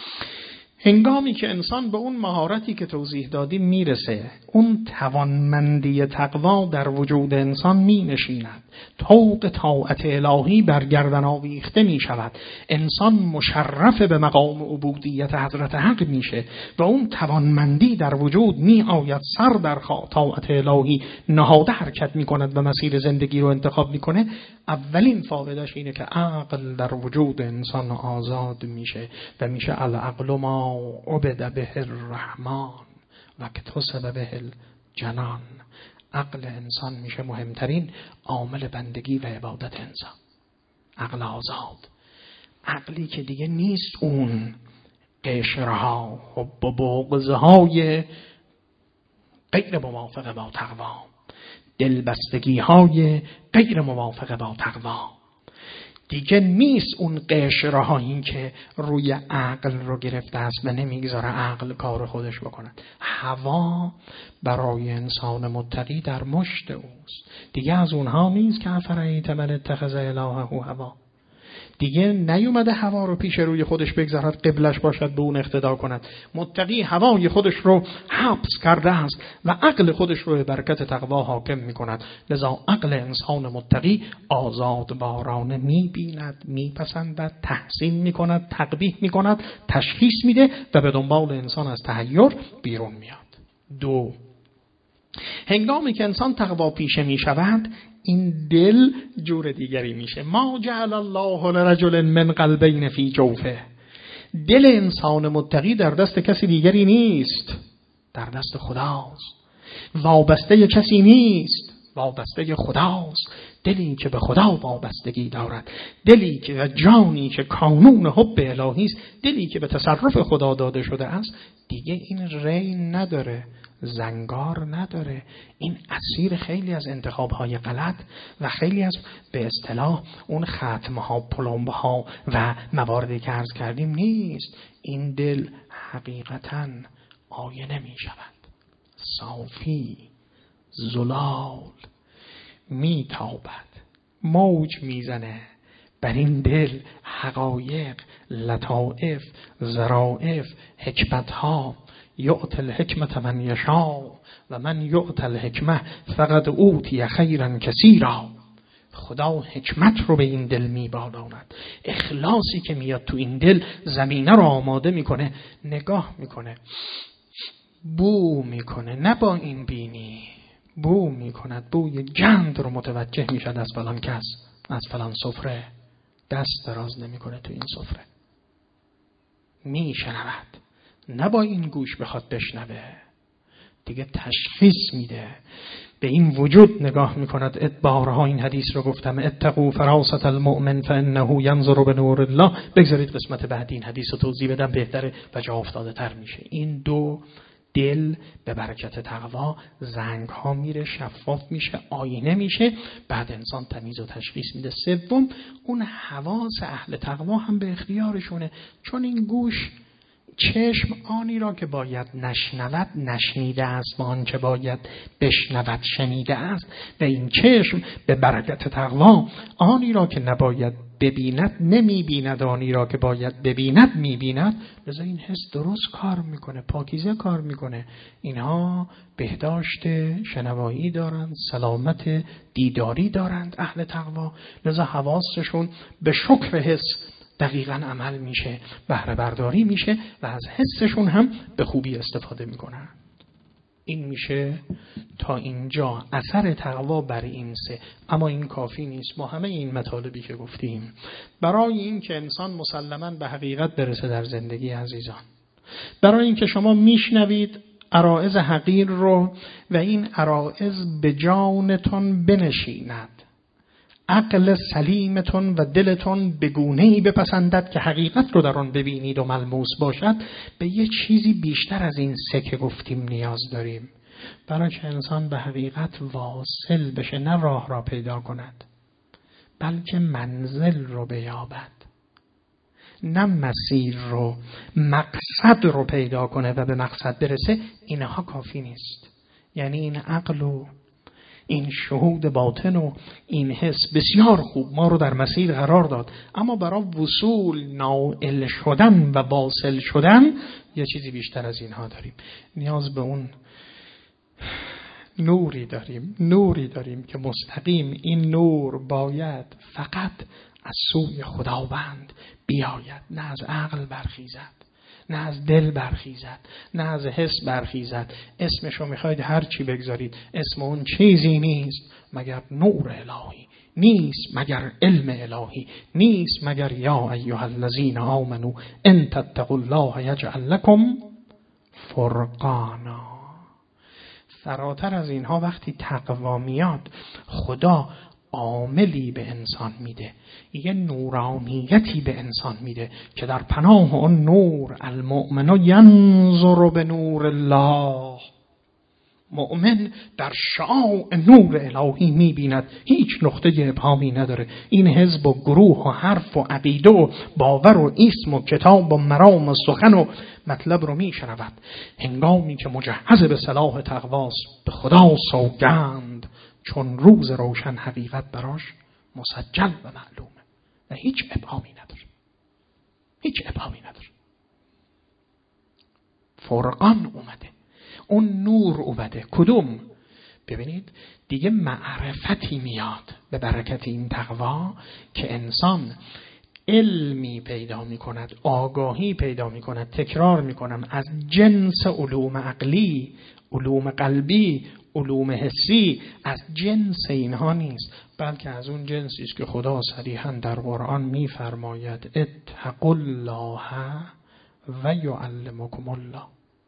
هنگامی که انسان به اون مهارتی که توضیح دادیم میرسه، اون توانمندی تقوا در وجود انسان می نشیند، طوق طاعت الهی بر گردن آویخته می شود، انسان مشرف به مقام عبودیت حضرت حق میشه و اون توانمندی در وجود می آید، سر در طاعت الهی نهاده حرکت می کند و مسیر زندگی رو انتخاب می کنه. اولین فایدهش اینه که عقل در وجود انسان آزاد میشه و میشه العقل ما عبد به الرحمن و اکتسب به الجنان. عقل انسان میشه مهمترین عامل بندگی و عبادت انسان. عقل آزاد، عقلی که دیگه نیست اون قشرها حب و بغضهای غیر موافق با تقوا، دلبستگی های غیر موافق با تقوا، دیگه نیست اون قشرهایی که روی عقل رو گرفته است و نمیگذاره عقل کار خودش بکند. هوا برای انسان متقی در مشت اوست، دیگه از اونها نیست که افرایت من اتخذ الهه هوا، دیگه نیومده هوا رو پیش روی خودش بگذارد قبلش باشد به اون اقتدا کند. متقی هوای خودش رو حبس کرده است و عقل خودش رو به برکت تقوا حاکم میکند. لذا عقل انسان متقی آزادوارانه میبیند، میپسندد، تحسین میکند، تقبیح میکند، تشخیص میده و به دنبال انسان از تحیر بیرون میاد. دو، هنگامی که انسان تقوا پیشه می شود این دل جور دیگری میشه. ما جعل الله لرجل من قلبین فی جوفه. دل انسان متقی در دست کسی دیگری نیست، در دست خداست. وابسته کسی نیست، وابسته خداست. دلی که به خدا وابستگی دارد، دلی که جانی که کانون حب الهی است، دلی که به تصرف خدا داده شده است، دیگه این ری نداره، زنگار نداره. این اسیر خیلی از انتخاب‌های غلط و خیلی از به اصطلاح اون ختم‌ها، پلمب‌ها و مواردی که عرض کردیم نیست. این دل حقیقتاً آینه می شود، صافی، زلال، می تابد، موج می زنه. بر این دل حقایق، لطائف، ظرائف، حکمت‌ها. یؤتی الحکمة من یشاء و من یؤتی الحکمة فقد اوتی خیرا کثیرا. خدا حکمت رو به این دل میبالاند. اخلاصی که میاد تو این دل زمینه رو آماده میکنه. نگاه میکنه، بو میکنه، نه با این بینی، بو میکند، بوی گند رو متوجه میشد از فلان کس، از فلان سفره. دست دراز نمیکنه تو این سفره، میشنود، نه با این گوش بخواد بشنوه، دیگه تشخیص میده. به این وجود نگاه میکند. ادبارها این حدیث رو گفتم، اتقوا فراست المؤمن فانه ینظر بنور الله. بگذارید قسمت بعدی این حدیث رو توضیح بدم، بهتره و جا افتاده تر میشه. این دو دل به برکت تقوا زنگ ها میره، شفاف میشه، آینه میشه، بعد انسان تمیز و تشخیص میده. سوم، اون حواس اهل تقوا هم به اختیارشونه، چون این گوش، چشم آنی را که باید نشنود نشنیده است و آنچه باید بشنود شنیده است، و این چشم به برکت تقوا آنی را که نباید ببیند نمیبیند، آنی را که باید ببیند میبیند. لذا این حس درست کار میکنه، پاکیزه کار میکنه. اینها بهداشت شنوایی دارند، سلامت دیداری دارند اهل تقوا. لذا حواسشون به شکر حس دقیقاً عمل میشه، بهره برداری میشه و از حسشون هم به خوبی استفاده میکنن. این میشه تا اینجا اثر تقوا بر این سه. اما این کافی نیست. با همه این مطالبی که گفتیم، برای این که انسان مسلماً به حقیقت برسه در زندگی عزیزان، برای این که شما میشنوید عرائض حقیر رو و این عرائض به جانتون بنشیند، عقل سلیمتون و دلتون به گونه‌ای بپسندد که حقیقت رو در آن ببینید و ملموس باشد، به یه چیزی بیشتر از این سه که گفتیم نیاز داریم. برای که انسان به حقیقت واصل بشه، نه راه را پیدا کند بلکه منزل رو بیابد، نه مسیر رو، مقصد رو پیدا کنه و به مقصد برسه. اینها کافی نیست. یعنی این عقل و این شهود باطن و این حس بسیار خوب ما رو در مسیر قرار داد، اما برای وصول، نائل شدن و واصل شدن یه چیزی بیشتر از اینها داریم. نیاز به اون نوری داریم، نوری داریم که مستقیم این نور باید فقط از سوی خداوند بیاید، نه از عقل برخیزد، نه از دل برخیزد، نه از حس برخیزد. اسمشو میخواید هر چی بگذارید، اسم اون چیزی نیست مگر نور الهی، نیست مگر علم الهی، نیست مگر یا ایها الذین آمنو ان تتقوا الله یجعل لکم فرقانا. فراتر از اینها وقتی تقوا میاد، خدا عاملی به انسان میده، یه نورانیتی به انسان میده که در پناه اون نور المؤمن ینظر به نور الله. مؤمن در شعاع نور الهی میبیند، هیچ نقطه ابهامی نداره. این حزب و گروه و حرف و عقیده و باور و اسم و کتاب و مرام و سخن و مطلب رو میشنود. هنگامی که مجهز به صلاح تقواست، به خدا سوگند، چون روز روشن حقیقت براش مسجل و معلومه. و هیچ ابهامی نداره، هیچ ابهامی نداره. فرقان اومده، اون نور اومده. کدوم؟ ببینید دیگه معرفتی میاد به برکت این تقوا که انسان علمی پیدا می کند، آگاهی پیدا می کند. تکرار می کنم، از جنس علوم عقلی، علوم قلبی، علوم حسی، از جنس اینها نیست، بلکه از اون جنسی است که خدا صریحاً در قرآن می فرماید اتقوا الله و یعلمکم الله.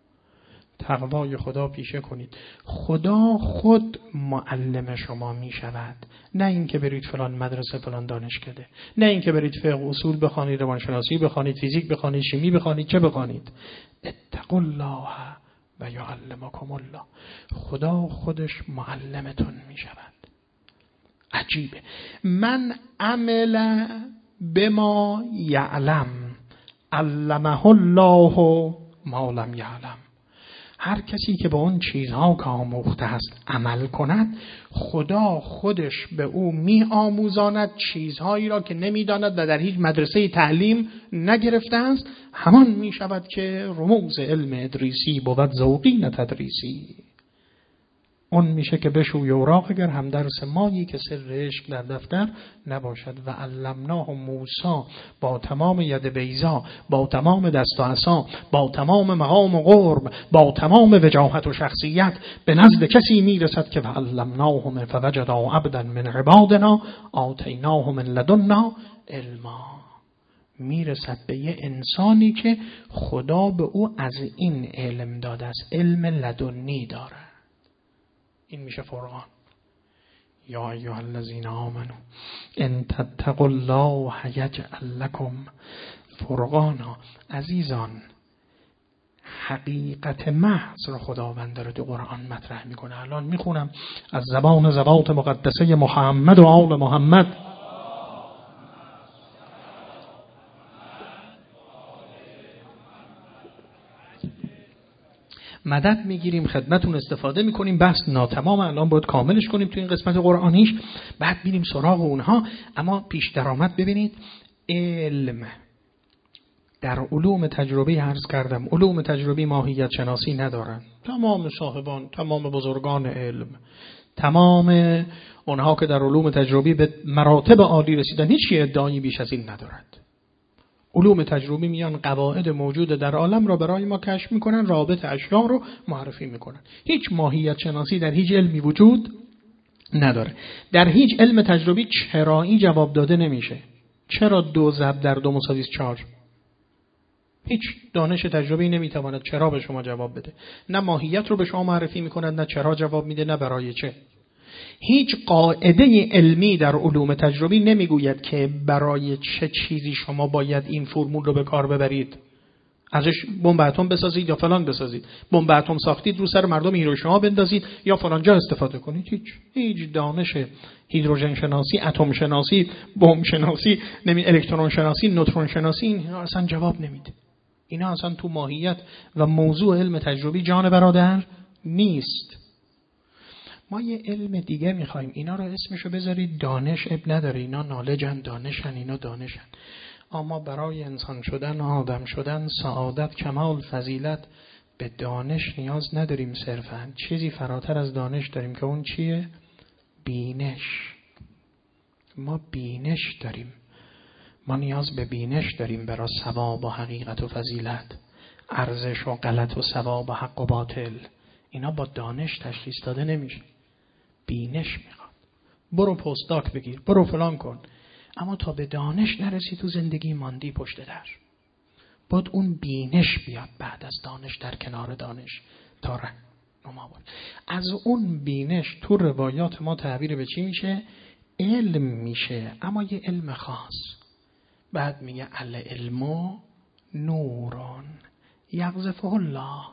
تقوای خدا پیشه کنید، خدا خود معلم شما می شود. نه اینکه برید فلان مدرسه فلان دانشکده، نه اینکه برید فقه اصول بخوانید، روانشناسی بخوانید، فیزیک بخوانید، شیمی بخوانید، چه بخوانید. اتقوا الله و یعلمکم الله. خدا خودش معلمتون می شود. عجیبه. من عمل بما یعلم علمه الله ما لم یعلم. هر کسی که به اون چیزها که آموخته است عمل کند، خدا خودش به او می آموزاند چیزهایی را که نمی داند و در هیچ مدرسه تعلیم نگرفته است. همان می شود که رموز علم ادریسی بود ذوقی نه تدریسی. اون میشه که بشوی اوراق اگر هم درس مایی که سر عشق در دفتر نباشد. و علمناه موسی با تمام ید بیضا، با تمام دست و عصا، با تمام مقام و قرب، با تمام وجاهت و شخصیت به نزد کسی میرسد که علمناه من فوجدا عبدا من عبادنا آتیناه من لدنا علما. میرسد به یه انسانی که خدا به او از این علم داده است، علم لدنی داره. این میشه فرقان. یا ایها الذین آمنوا ان تتقوا الله یجعل لکم فرقانا. عزیزان، حقیقت محض را خداوند داره تو قرآن مطرح میکنه. الان میخونم از زبان زبات مقدسه محمد و آل محمد. مدد میگیریم، خدمتون استفاده میکنیم، بحث ناتمام الان باید کاملش کنیم تو این قسمت قرآنیش، بعد میریم سراغ اونها. اما پیش درآمد ببینید، علم در علوم تجربی عرض کردم، علوم تجربی ماهیت شناسی ندارن. تمام صاحبان، تمام بزرگان علم، تمام اونها که در علوم تجربی به مراتب عالی رسیدن، هیچ ادعایی بیش از این ندارد. علوم تجربی میان قواعد موجود در عالم را برای ما کشف میکنن، رابط اشیاء رو معرفی میکنن. هیچ ماهیت شناسی در هیچ علمی وجود نداره. در هیچ علم تجربی چرایی جواب داده نمیشه. چرا دو ضرب در دو مساوی چهار؟ هیچ دانش تجربی نمیتواند چرا به شما جواب بده. نه ماهیت رو به شما معرفی میکند، نه چرا جواب میده، نه برای چه. هیچ قاعده علمی در علوم تجربی نمیگوید که برای چه چیزی شما باید این فرمول رو به کار ببرید. ازش بمب اتم بسازید یا فلان بسازید. بمب اتم ساختید رو سر مردم هیروشیما بندازید یا فلان جا استفاده کنید. هیچ هیچ دانش هیدروژن شناسی، اتم شناسی، بمب شناسی، نمی الکترون شناسی، نوترون شناسی اینا اصلا جواب نمیده. اینا اصلا تو ماهیت و موضوع علم تجربی جان برادر نیست. ما یه علم دیگه میخوایم، اینا رو اسمشو بذارید دانش، اب نداره. اینا نالجن، دانشن، اینا دانشن. اما برای انسان شدن، آدم شدن، سعادت، کمال، فضیلت، به دانش نیاز نداریم صرفاً. چیزی فراتر از دانش داریم که اون چیه؟ بینش. ما بینش داریم. ما نیاز به بینش داریم برای ثواب و حقیقت و فضیلت، ارزش و غلط و ثواب و حق و باطل. اینا با دانش تشخیص داده نمیشه. بینش میخواد. برو پستاک بگیر، برو فلان کن. اما تا به دانش نرسی تو زندگی ماندی پشت در. باید اون بینش بیاد بعد از دانش، در کنار دانش تا رهنما بود. از اون بینش تو روایات ما تعبیر به چی میشه؟ علم میشه، اما یه علم خاص. بعد میگه العلم نورون یقذفه الله.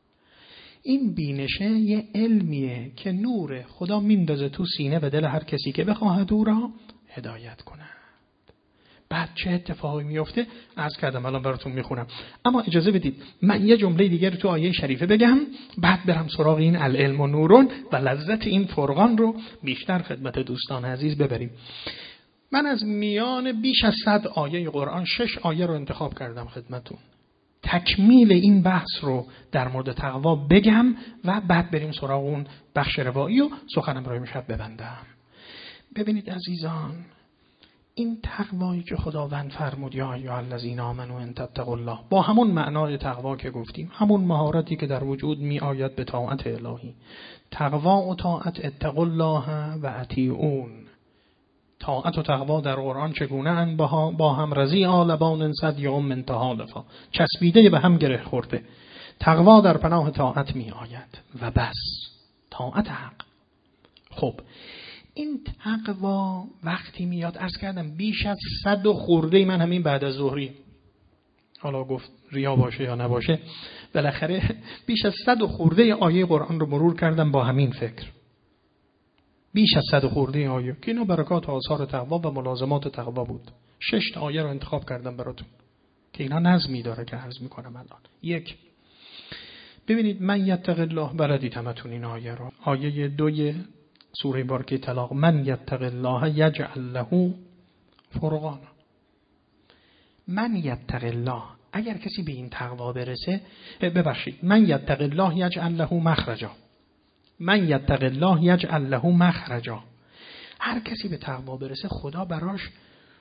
این بینشه یه علمیه که نور خدا میندازه تو سینه و دل هر کسی که بخواهد او را هدایت کند. بعد چه اتفاقی میفته؟ عرض کردم الان براتون میخونم. اما اجازه بدید من یه جمله دیگر تو آیه شریفه بگم، بعد برم سراغ این العلم و نورون و لذت این فرقان رو بیشتر خدمت دوستان عزیز ببریم. من از میان بیش از صد آیه قرآن شش آیه رو انتخاب کردم خدمتون. تکمیل این بحث رو در مورد تقوا بگم و بعد بریم سراغ اون بخش روایی و سخنم رو امشب ببندم. ببینید عزیزان، این تقوایی که خداوند فرمود یا ایها الذین آمنوا ان تتقوا الله، با همون معنای تقوا که گفتیم، همون مهارتی که در وجود می آید به طاعت الهی. تقوا و طاعت، اتقوا الله و اطیعون. طاعت و تقوا در قرآن چگونه ان با هم رضی آلبان صد یوم انتها لفا، چسبیده به هم گره خورده. تقوا در پناه طاعت می آید و بس، طاعت حق. خب این تقوا وقتی میاد، عرض کردم بیش از صد و خورده، من همین بعد از ظهری، حالا گفت ریا باشه یا نباشه، بالاخره بیش از صد و خورده آیه قرآن رو مرور کردم با همین فکر. بیش از صد و خورده آیه که اینا برکات و آثار تقوا و ملازمات تقوا بود. شش تا آیه رو انتخاب کردم براتون که اینا نظمی داره که عرض میکنم الان. یک، ببینید من یتق الله، بلدی تمتون این آیه رو، آیه دوی سوره بارکه طلاق، من یتق الله یجعل له فرقانا. من یتق الله، اگر کسی به این تقوا برسه، ببخشید، من یتق الله یجعل له مخرجا. من یتق الله یجعل له مخرجا. هر کسی به تقوا برسه خدا براش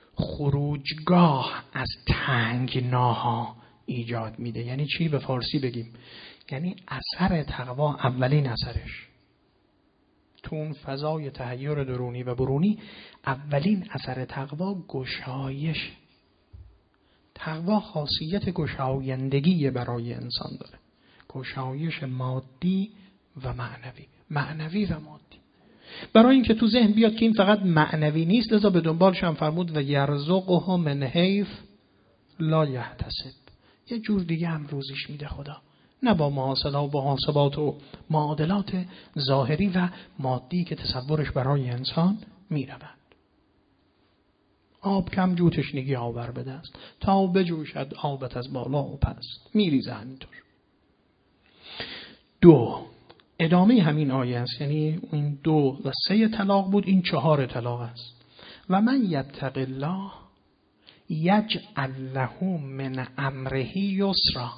خروجگاه از تنگناها ایجاد میده. یعنی چی؟ به فارسی بگیم، یعنی اثر تقوا، اولین اثرش تو اون فضای تحیر درونی و برونی، اولین اثر تقوا گشایش. تقوا خاصیت گشایندگی برای انسان داره، گشایش مادی و معنوی، معنوی و مادی. برای اینکه تو ذهن بیاد که این فقط معنوی نیست، لذا به دنبالش هم فرمود و یرزقه من حیث لا یحتسب. یه جور دیگه هم روزیش میده خدا، نه با محاسبه و محاسبات و معادلات ظاهری و مادی که تصورش برای انسان میرود. آب کم جو تشنگی آور به دست، تا بجوشد آبت از بالا و پست، میریزه همینطور. دو، ادامه همین آیه است، یعنی این دو و سه طلاق بود، این چهار طلاق است. و من یتق الله یجعل له من امره یسرا.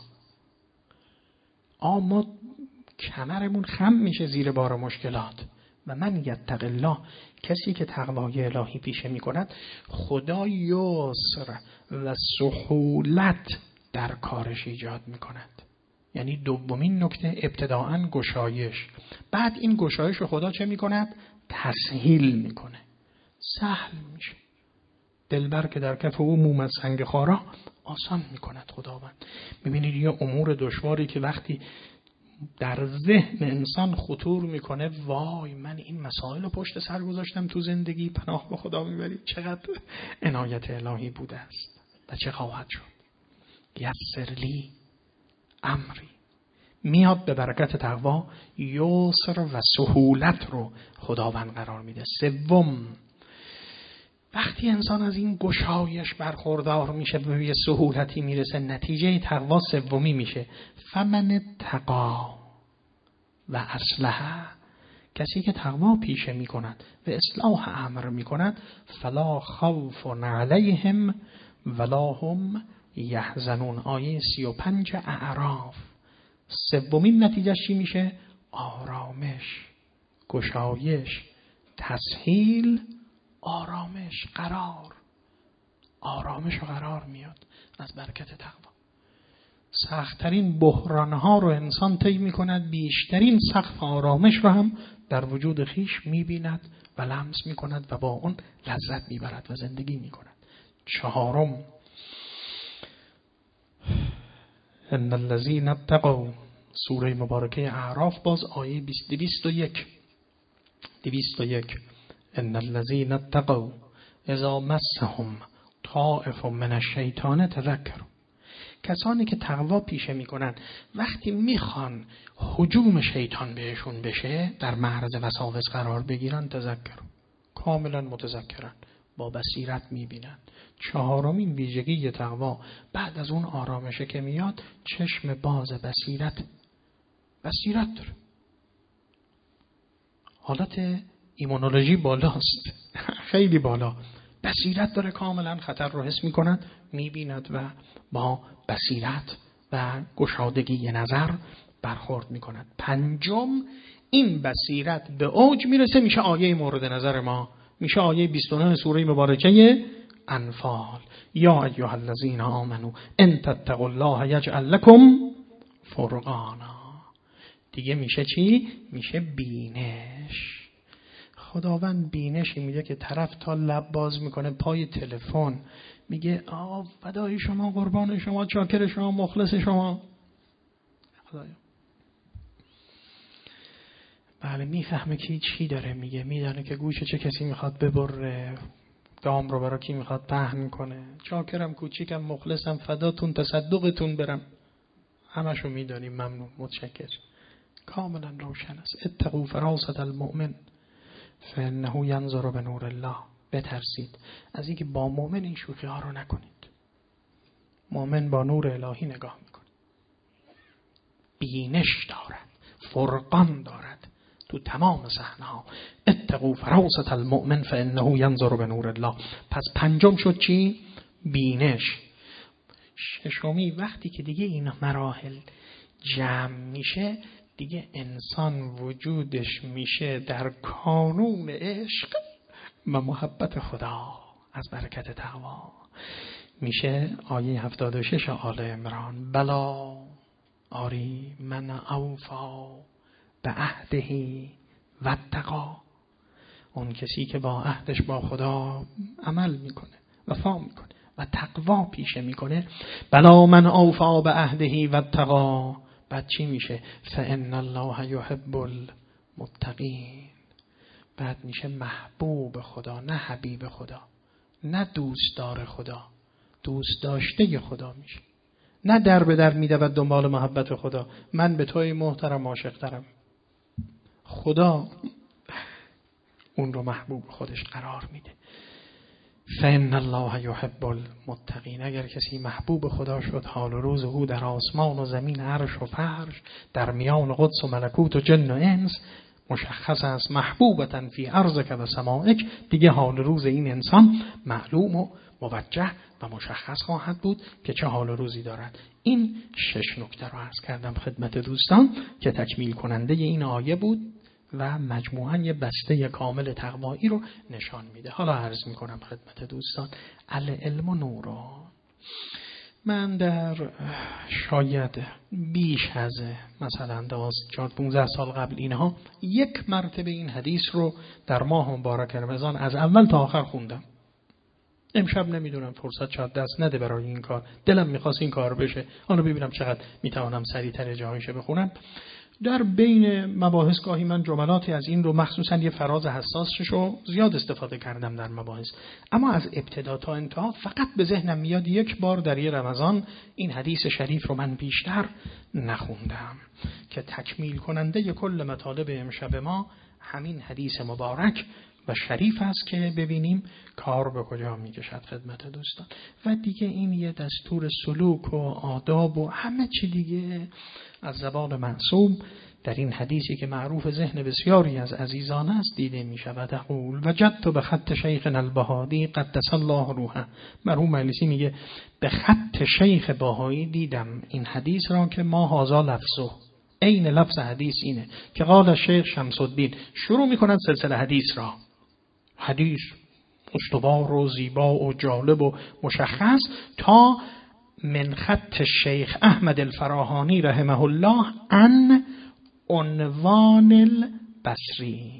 اما کمرمون خم میشه زیر بار مشکلات. و من یتق الله، کسی که تقوای الهی پیشه میکند، خدا یسر و سهولت در کارش ایجاد میکند. یعنی دومین نکته، ابتداعاً گشایش، بعد این گشایش رو خدا چه میکند؟ تسهیل میکنه، سهل میشه. دلبر که در کف او موم از سنگ خارا، آسان میکند خداوند. میبینید یه امور دشواری که وقتی در ذهن انسان خطور میکنه، وای من این مسائل رو پشت سر گذاشتم تو زندگی، پناه به خدا میبرید چقدر عنایت الهی بوده است و چه خواهد شد. یسر لی امری، میاد به برکت تقوا یسر و سهولت رو خداوند قرار میده. سوم، وقتی انسان از این گشایش برخوردار میشه، به یه سهولتی میرسه، نتیجه تقوا سومی میشه فمن تقا و اصلح. کسی که تقوا پیشه میکند و اصلاح امر میکند، فلا خوف علیهم ولا هم یحزنون. آیه سی و پنج اعراف. سومین نتیجه چی میشه؟ آرامش، گشایش، تسهیل، آرامش، قرار. آرامش و قرار میاد از برکت تقوا. سخت‌ترین بحران‌ها رو انسان طی می‌کند، بیشترین سقف آرامش رو هم در وجود خیش می‌بیند و لمس می‌کند و با اون لذت می‌برد و زندگی می‌کند. چهارم، ان الذين اتقوا، سوره مبارکه اعراف، باز آیه دویست و یک. دویست و یک، ان الذين اتقوا اذا مسهم طائف من الشیطان تذکروا. کسانی که تقوا پیشه میکنن وقتی میخوان هجوم شیطان بهشون بشه، در معرض وساوس قرار بگیرن، تذکروا، کاملا متذکرن، با بصیرت میبینن. چهارمین ویژگی تقوا بعد از اون آرامشه که میاد، چشم باز بصیرت. بصیرت داره، حالت ایمونولوژی بالاست، خیلی بالا. بصیرت داره، کاملا خطر رو حس میکند، میبیند و با بصیرت و گشادگی نظر برخورد میکند. پنجم، این بصیرت به اوج میرسه، میشه آیه مورد نظر ما، میشه آیه بیست و نه سوره مبارکه انفال. یا ایها الذین آمنو ان تتقوا الله یجعل لکم فرقانا. دیگه میشه چی؟ میشه بینش. خداوند بینشی میده که طرف تا لب باز میکنه پای تلفن میگه آه فدای شما، قربان شما، چاکر شما، مخلص شما. خدایا بله میفهمه که چی داره میگه، میدانه که گوش چه کسی میخواد ببره، دام رو برای کی میخواد پهن کنه. چاکرم، کوچیکم، مخلصم، فداتون، تصدقتون برم، همشو میدانیم. ممنون، متشکر. کاملا روشن است. اتقوا فراست المؤمن فانه ینظر بنور الله. بترسید از اینکه با مؤمن این شوخی ها رو نکنید. مؤمن با نور الهی نگاه میکنه، بینش دارد، فرقان دارد تو تمام صحنه ها. اتقوا فراست المؤمن فانه ینظر بنور الله. پس پنجم شد چی؟ بینش. ششمی، وقتی که دیگه این مراحل جمع میشه، دیگه انسان وجودش میشه در کانون عشق و محبت خدا از برکت تقوا. میشه آیه هفتاد و شش آل عمران. بلا آری من اوفا به عهدهی و اتقا. اون کسی که با عهدش با خدا عمل میکنه، وفا میکنه و تقوا پیشه میکنه. بلا من اوفا به عهدهی و اتقا. بعد چی میشه؟ فان الله یحب المتقین. بعد میشه محبوب خدا، نه حبیب خدا، نه دوستدار خدا، دوست داشته خدا میشه. نه در به در میده و دنبال محبت خدا، من به توی محترم عاشق ترم. خدا اون رو محبوب خودش قرار میده. فإن الله یحب المتقین. اگر کسی محبوب خدا شد، حال و روز او در آسمان و زمین، عرش و فرش، در میان قدس و ملکوت و جن و انس مشخص است. محبوبتن فی ارضک و سمائک. دیگه حال روز این انسان معلوم و موجه و مشخص خواهد بود که چه حال روزی دارد. این شش نکته رو عرض کردم خدمت دوستان که تکمیل کننده این آیه بود و مجموعاً یه بسته کامل تقوایی رو نشان میده. حالا عرض میکنم خدمت دوستان، العلم نور. من در شاید بیش از مثلا دوازده پانزده سال قبل اینها یک مرتبه این حدیث رو در ماه مبارک رمضان از اول تا آخر خوندم. امشب نمیدونم فرصت شاید دست نده برای این کار، دلم میخواست این کار بشه، حالا ببینم چقدر میتوانم سریعتر جایشه بخونم. در بین مباحث گاهی من جملاتی از این رو، مخصوصا یه فراز حساسش رو زیاد استفاده کردم در مباحث، اما از ابتدا تا انتها فقط به ذهنم میاد یک بار در یه رمضان این حدیث شریف رو من بیشتر نخوندم که تکمیل کننده ی کل مطالب امشب ما همین حدیث مبارک و شریف است که ببینیم کار به کجا میکشد خدمت دوستان. و دیگه این یه دستور سلوک و آداب و همه چی دیگه از زبان معصوم در این حدیثی که معروف ذهن بسیاری از عزیزان است دیده می شود. اقول وجدت به خط شیخنا البهادی قدس الله روحه. مرحوم مجلسی میگه به خط شیخ بهایی دیدم این حدیث را که ما هازا لفظه، عین لفظ حدیث اینه که قال شیخ شمس الدین. شروع میکنن سلسله حدیث را، حدیث استوار و زیبا و جالب و مشخص، تا من خط شیخ احمد الفراهانی رحمه الله ان عنوان البصری،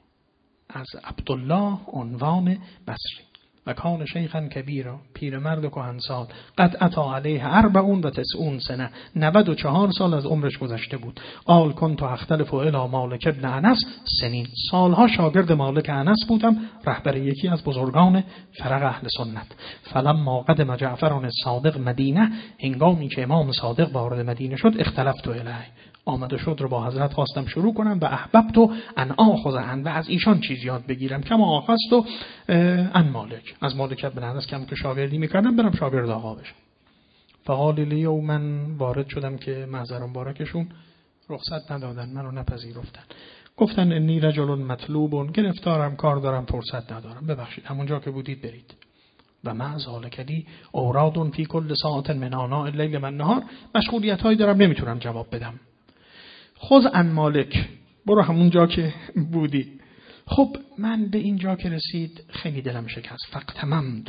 از عبدالله عنوان بصری. و کان شیخا کبیرا، پیرمرد کهنسال، قد اتی علیه اربعون و تسعون سنه، نود و چهار سال از عمرش گذشته بود. قال کنت اختلف الی مالک ابن انس سنین، سالها شاگرد مالک انس بودم، رهبر یکی از بزرگان فرق اهل سنت. فلما قدم جعفر الصادق مدینه، هنگامی که امام صادق وارد مدینه شد، اختلفت الیه، آمده شد رو با حضرت خواستم شروع کنم و احببت ان آخذ عن، و از ایشان چیز یاد بگیرم، کما آخذت عن مالک، از مالک ابن انس کم که شاگردی میکردم برم شاگرد آقا بشم. فقال لی، و من وارد شدم که محضر مبارکشون رخصت ندادن، منو نپذیرفتن. گفتن انی رجل مطلوب، گرفتارم، کار دارم، فرصت ندارم، ببخشید همونجا که بودید برید. و مع ذالک لی اوراد فی کل ساعت من آناء اللیل و النهار، مشغولیت هایی دارم نمیتونم جواب بدم. خذ عن مالک، برو همونجا که بودی. خب من به اینجا که رسید خیلی دلم شکست. فاغتممت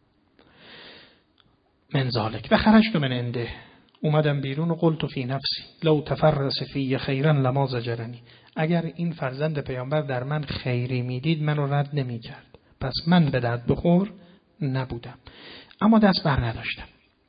من ذالک و خرجت من عنده، اومدم بیرون و قلت فی نفسی لو تفرس فی خیرا لما زجرنی، اگر این فرزند پیامبر در من خیری میدید منو رد نمیکرد، پس من به درد بخور نبودم. اما دست بر نداشتم.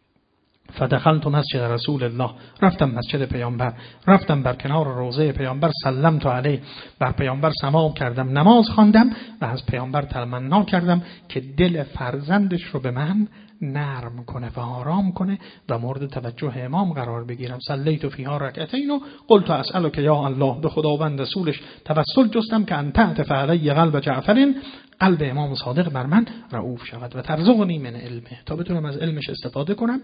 فدخلت مسجد رسول الله، رفتم مسجد پیامبر، رفتم بر کنار روضه پیامبر، سلمت علیه، بر پیامبر سلام کردم، نماز خواندم و از پیامبر تمنا کردم که دل فرزندش رو به من نرم کنه و آرام کنه و مورد توجه امام قرار بگیرم. صلیت فیها رکعتین و قلت اسألک یا الله، به خداوند رسولش توسل جستم که ان تعطف علی قلب جعفر، قلب امام صادق بر من رؤوف شود و ترزقنی من علمه، تا بتونم از علمش استفاده کنم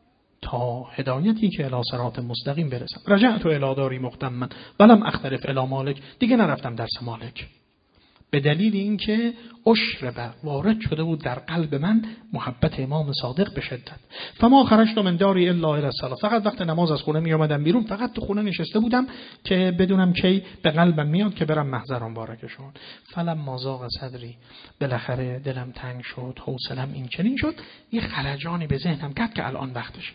تا هدایتی که الی صراط مستقیم برسم. رجعت الی داری مغتما ولم اختلف الی مالک، دیگه نرفتم درس مالک، به دلیل اینکه اشرب وارد شده بود در قلب من محبت امام صادق به شدت. فما خرجت من داری الا الی الصلاه، فقط وقت نماز از خونه می اومدم بیرون، فقط تو خونه نشسته بودم که بدونم کی به قلبم میاد که برم محضر مبارکشون. فلما ضاق صدری، بالاخره دلم تنگ شد، حوصلم این چنین شد، یه خرجانی به ذهنم کرد که الان وقتشه.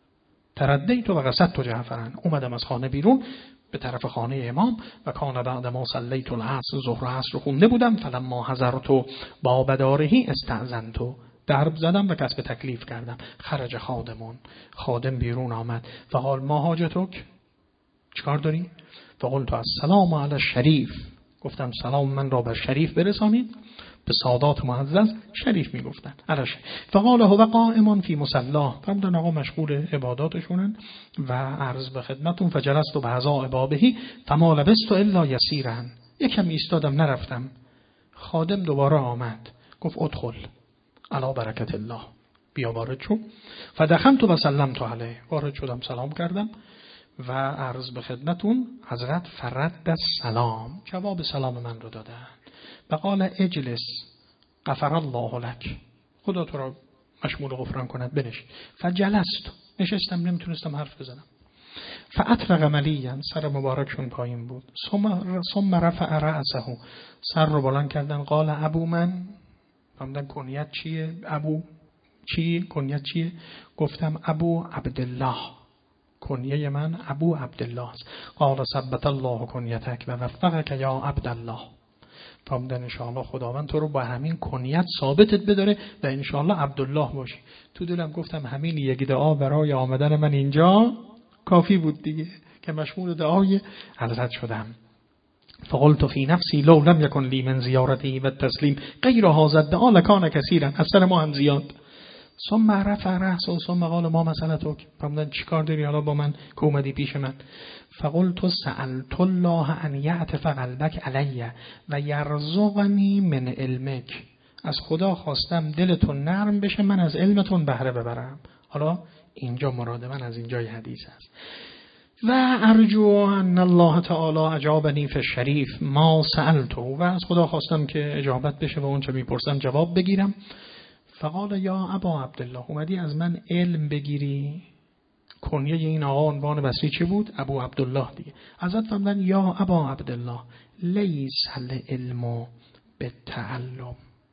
تردیت و قصدت جعفرن، اومدم از خانه بیرون به طرف خانه امام و کان بعد ما صلیت العصر، ظهر و عصر رو خونده بودم. فلما حضرت باب دارهی استأذنت، درب زدم و کسب تکلیف کردم. خرج خادمون، خادم بیرون آمد. فقال ما حاجتک، چیکار داری؟ فقلت السلام علی الشریف، گفتم سلام من را بر شریف برسانید. به سادات معزز شریف میگفتن علش. فقال هو قائم فی مصلا، فرمودن آقا مشغول عباداتشونن و عرض به خدمتون. فجلست و بعضا بابهی فما لبست الا یسیرا، یکم ایستادم نرفتم. خادم دوباره آمد گفت ادخل علی برکت الله، بیا وارد شو. فدخلت و سلمت علیه، وارد شدم سلام کردم و عرض به خدمتون حضرت فرد السلام، جواب سلام من رو دادن. بقال اجلس غفر الله لک، خدا تو را مشمول غفران کند، بنش. فجلست، نشستم، نمیتونستم حرف بزنم. فاطرق ملیا، سر مبارکشون پایین بود. ثم ثم رفع رأسه، سر رو بلند کردن. قال ابو من، فهمیدن کنیت چیه؟ ابو چی؟ کنیت چیه؟ گفتم ابو عبدالله، کنیه من ابو عبدالله است. قال ثبت الله کنیتک و وفقک یا عبدالله، فهمیدن انشاءالله خداوند تو رو با همین کنیت ثابتت بداره و انشاءالله عبدالله باشی. تو دلم گفتم همین یک دعا برای آمدن من اینجا کافی بود دیگه که مشمول دعای حضرت شدم. فقلت فی نفسی لو لم یکن لی من زیارتی و تسلیم غیر هذا الدعاء لکان کثیرا، از سر ما هم زیاد. ثم رفع رأسه و ثم قال ما مسئلتک، فرمودن چیکار داری حالا با من که اومدی پیش من؟ فقلت سألت الله ان یعطف قلبک علی و یرزقنی من علمک، از خدا خواستم دلتون نرم بشه، من از علمتون بهره ببرم. حالا اینجا مراد من از اینجای حدیث است. و ارجو ان الله تعالی اجابنی فی الشریف ما سألته، و از خدا خواستم که اجابت بشه و اون چه میپرسم جواب بگیرم. فقال یا ابا عبدالله، اومدی از من علم بگیری؟ کنیه این آقا عنوان بصری چی بود؟ ابو عبدالله دیگه. حضرت فرمودن یا ابا عبدالله لیس العلم بالتعلم،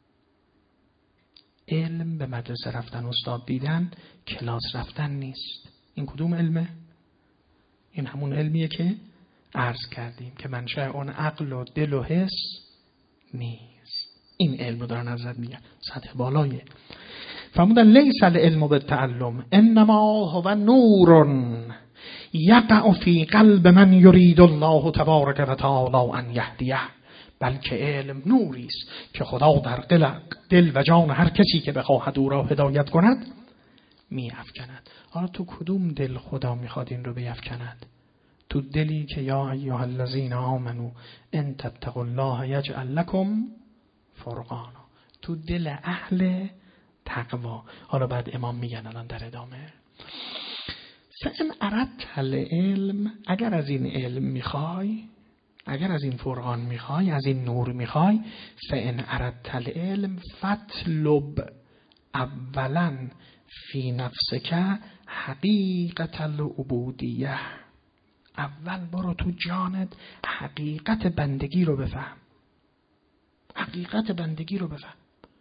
علم به مدرسه رفتن، استاد دیدن، کلاس رفتن نیست. این کدوم علمه؟ این همون علمیه که عرض کردیم که منشأ اون عقل و دل و حس نیست. این علم رو دارن ازت میگن، سطح بالایه. فرمودن لیس العلم بالتعلم انما هو نور یقع فی قلب من یرید الله تبارک و تعالی ان یهدیه، بلکه علم نوری است که خدا در دل, دل و جان هر کسی که بخواهد او را هدایت کند می افکند. حالا تو کدوم دل خدا میخواد این رو بیفکند؟ تو دلی که یا ایها الذین آمنو ان تتقوا الله یجعل لکم فرقانا، تو دل اهل تقوا. حالا بعد امام میگن الان در ادامه فان اردت العلم، اگر از این علم میخوای، اگر از این فرقان میخوای، از این نور میخوای، فان اردت العلم فاطلب اولا فی نفسک حقیقت العبودیه. اول برو تو جانت حقیقت بندگی رو بفهم. حقیقت بندگی رو بفهم.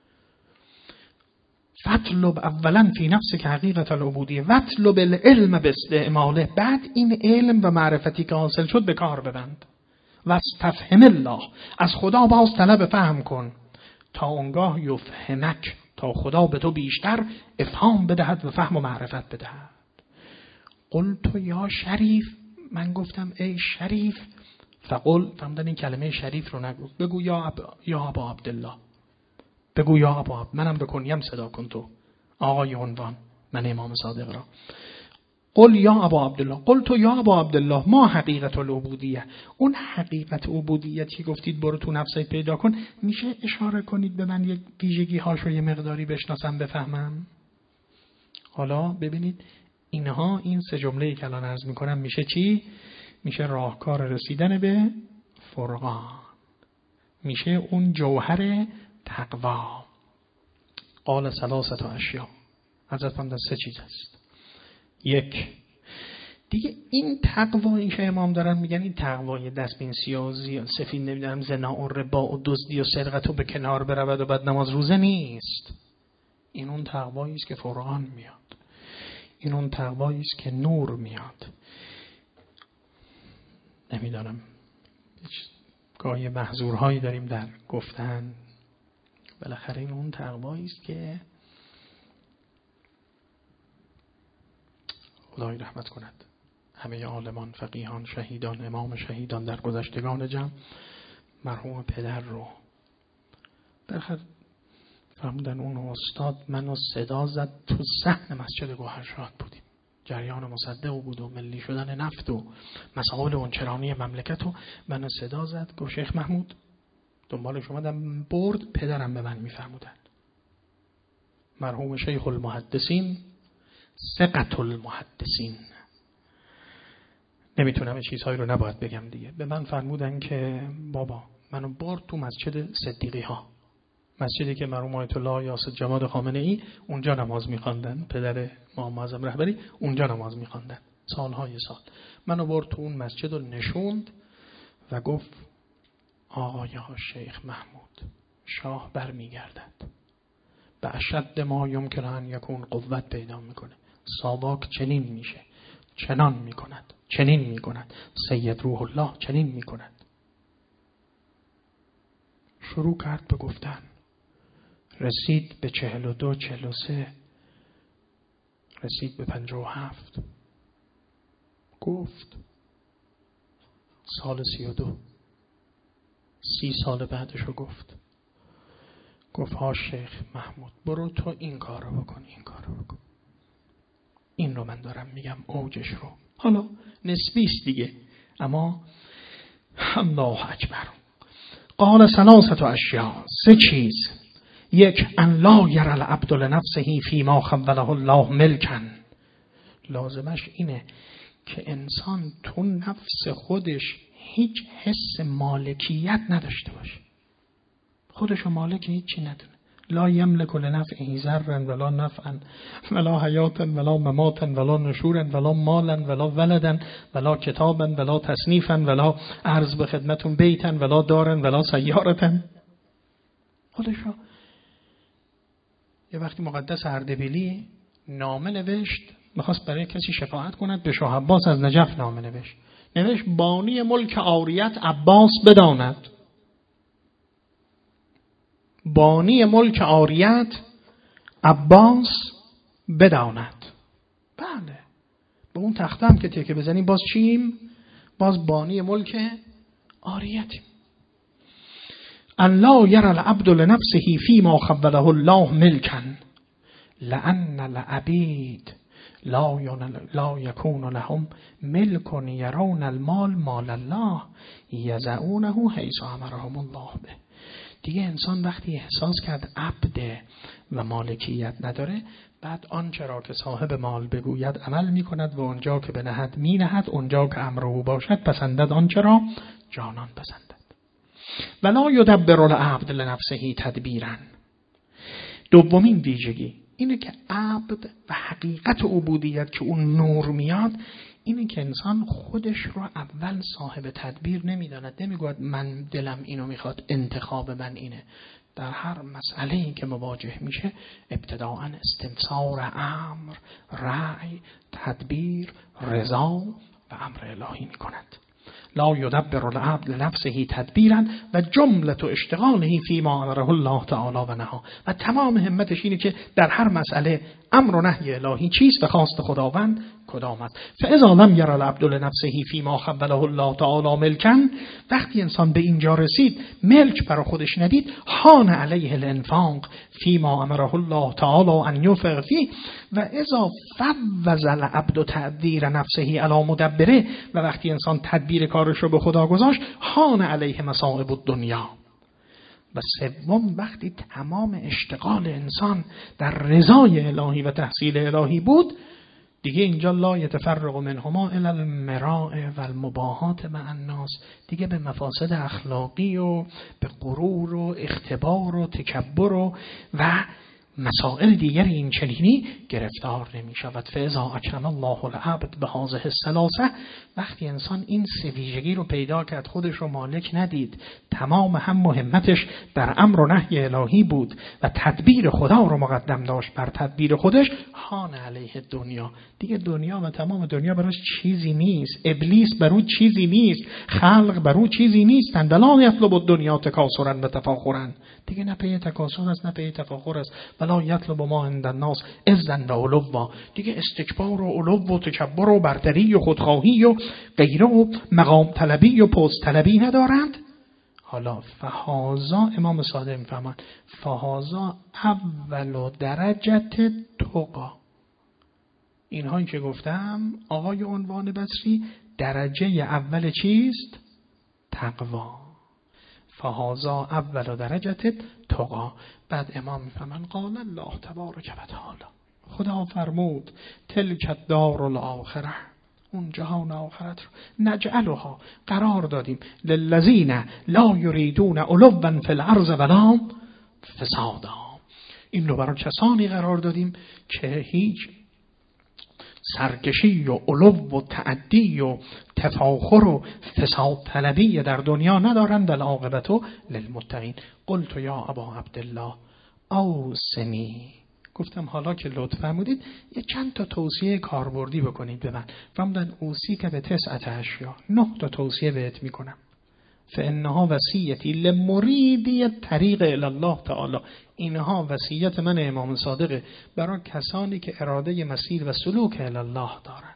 فاطلب اولا فی نفسک حقیقت العبودیه واطلب العلم باستعماله. بعد این علم و معرفتی که حاصل شد به کار ببند. واستفهم الله، از خدا باز طلب فهم کن. تا اونگاه یفهمک، تا خدا به تو بیشتر افهام بدهد و فهم و معرفت بدهد. قلت یا شریف، من گفتم ای شریف. فقل، فهمدن این کلمه شریف رو نگو، بگو یا ابا یا ابا عبدالله، بگو یا ابا عبد، منم به کنیم صدا کن تو آقای عنوان، من امام صادق را. قل یا ابا عبدالله، قل تو یا ابا عبدالله ما حقیقت العبودیه. اون حقیقت عبودیتی گفتید برو تو نفست پیدا کن، میشه اشاره کنید به من یک ویژگی هاش رو یه مقداری بشناسم بفهمم؟ حالا ببینید اینها، این سه جمله‌ای که الان عرض میکنم میشه چی؟ میشه راهکار رسیدن به فرقان، میشه اون جوهر تقوا. قال ثلاثه اشیاء، حضرت فرمودن سه چیز است. یک دیگه این تقوایی که امام دارن میگن، این تقوای دستبین سیازی و سفید نمیدونم زنا و ربا و دزدی و سرقت و به کنار برود و بعد نماز روزه نیست. این اون تقوایی است که فرقان میاد، این اون تقوایی است که نور میاد. نمیدانم گاهی محظورهایی داریم در گفتن، بالاخره این اون تقوایی است که خدای رحمت کند همه عالمان، فقیهان، شهیدان، امام شهیدان در گذشتگان جمع، مرحوم پدر رو. بالاخره فرمودن اون استاد منو صدا زد، تو صحن مسجد گوهرشاد بودیم، جریان مصدق بود و ملی شدن نفت و مسائل اونچرانی مملکت، و منو صدا زد، گفت شیخ محمود دنبالش اومدم، برد، پدرم به من میفرمودن مرحوم شیخ المحدثین ثقة المحدثین، نمیتونم این چیزهایی رو نباید بگم دیگه. به من فرمودن که بابا منو برد تو مسجد صدیقی ها، مسجدی که مرحوم آیت الله یاسر جماد خامنه ای اونجا نماز میخواندن، پدر امام معظم رهبری اونجا نماز میخواندن سالهای سال. منو برد تو اون مسجد و نشوند و گفت آقای شیخ محمود، شاه برمیگردد، به اشد ما یمکن ان یکون قوت پیدا میکنه، ساواک چنین میشه، چنان میکند، چنین میکند، سید روح الله چنین میکند. شروع کرد به گفتن، رسید به چهل و دو، چهل و سه، رسید به پنجاه و هفت، گفت سال سی و دو، سی سال بعدشو گفت گفت ها شیخ محمود برو تو این کار رو بکن، این کار رو بکن. این رو من دارم میگم، اوجش رو. حالا نسبیست دیگه، اما الله اکبر. قال ثلاثه اشیاء، سه چیز. یک، ان لا یر العبد لنفسه فیما خوله الله ملکا. لازمش اینه که انسان تو نفس خودش هیچ حس مالکیت نداشته باشه، خودشو مالک هیچی ندونه. لا یملک لنفعه ضرا ولا نفعا ولا حیاتا ولا مماتا ولا نشورا ولا مالا ولا ولدا ولا کتابا ولا تصنیفا ولا عرض به خدمتون بیتا ولا دارا ولا سیارتا. خودشو. یه وقتی مقدس اردبیلی نامه نوشت، میخواست برای کسی شفاعت کند، به شاه عباس از نجف نامه نوشت، نوشت بانی ملک عاریت عباس بداند، بانی ملک عاریت عباس بداند. بله، به اون تخته هم که تکه بزنیم باز چیم؟ باز بانی ملک عاریتیم. ان لا یر العبد لنفسه فیما خوله الله ملکا لان العبید لا لا یکون لهم ملک یرون المال مال الله یضعونه حیث امرهم الله به. دیگه انسان وقتی احساس کرد عبده و مالکیت نداره، بعد آنچه را که صاحب مال بگوید عمل می کند و اونجا که بنهد می نهد، اونجا که امر او باشد پسندد آنچه را جانان پسندد. ولا یدبر العبد لنفسه تدبیرا. دومین ویژگی اینه که عبد و حقیقت عبودیت که اون نور میاد اینه که انسان خودش رو اول صاحب تدبیر نمیداند، نمیگوید من دلم اینو میخواد، انتخاب من اینه. در هر مسئله‌ای که مواجه میشه ابتداءً استنصار امر، رأی، تدبیر، رضا و امر الهی میکند. لا یدبر العبد لنفسه تدبیرا و جمله اشتغاله فیما امره الله تعالی و نهی. و تمام همتش اینه که در هر مسئله امر و نهی الهی چیست و خواست خداوند کدام است. فاذا لم یر العبد لنفسه فیما خوله الله تعالی ملکا، وقتی انسان به اینجا رسید ملک برای خودش ندید، حان علیه الانفاق فیما امره الله تعالی ان ينفق فیه و اذا فوض العبد تدبیر نفسه علی مدبره، و وقتی انسان تدبیر کارش رو به خدا گذاشت، حان علیه مصائب الدنیا. و سوم وقتی تمام اشتغال انسان در رضای الهی و تحصیل الهی بود، دیگه اینجا لا یتفرق منهما الی المراء و المباهات مع الناس، دیگه به مفاسد اخلاقی و به غرور و اختبار و تکبر و و مسائل دیگر این چنینی گرفتار نمی شود. فاذا اکرم الله العبد بهذه الثلاثه، وقتی انسان این سه ویژگی رو پیدا کرد، خودش رو مالک ندید، تمام هم مهمتش در امر و نهی الهی بود و تدبیر خدا رو مقدم داشت بر تدبیر خودش، حان علیه دنیا، دیگه دنیا و تمام دنیا براش چیزی نیست، ابلیس برو چیزی نیست، خلق برو چیزی نیستن. ولا یطلب الدنیا تکاثرا و تفاخرا، دیگه نه پی تکاثر است نه پی تفاخر است. ولا یطلب ما عند الناس عزا و علوا، دیگه استکبار و علو و تکبر و برتری و خودخواهی و غیره و مقام طلبی و پست طلبی ندارند. حالا فهازا، امام صادق میفهمند فهازا اول درجت تقا، اینهایی که گفتم آقای عنوان بصری، درجه اول چیست؟ تقوا. فهازا اول درجت تقا. بعد امام میفهمن قال الله تبارک و تعالی، خدا فرمود تلک الدار الاخره، اون جهان آخرت رو نجعلها قرار دادیم للذین لا یریدون علوا فی الارض ولا فسادا، این رو برای کسانی قرار دادیم که هیچ سرکشی و علو و تعدی و تفاخر و فساد طلبی در دنیا ندارند. العاقبت للمتقین. قلت یا ابا عبدالله اوصنی، گفتم حالا که لطف فرمودید یه چند تا توصیه کاربردی بکنید به من. فرمودن اوصی که به تسعت اشیا، نه تا توصیه بهت میکنم. فانها وصیتی لمریدی طریق الی الله تعالی، اینها وصیت من امام صادق برای کسانی که اراده مسیر و سلوک الی الله دارند.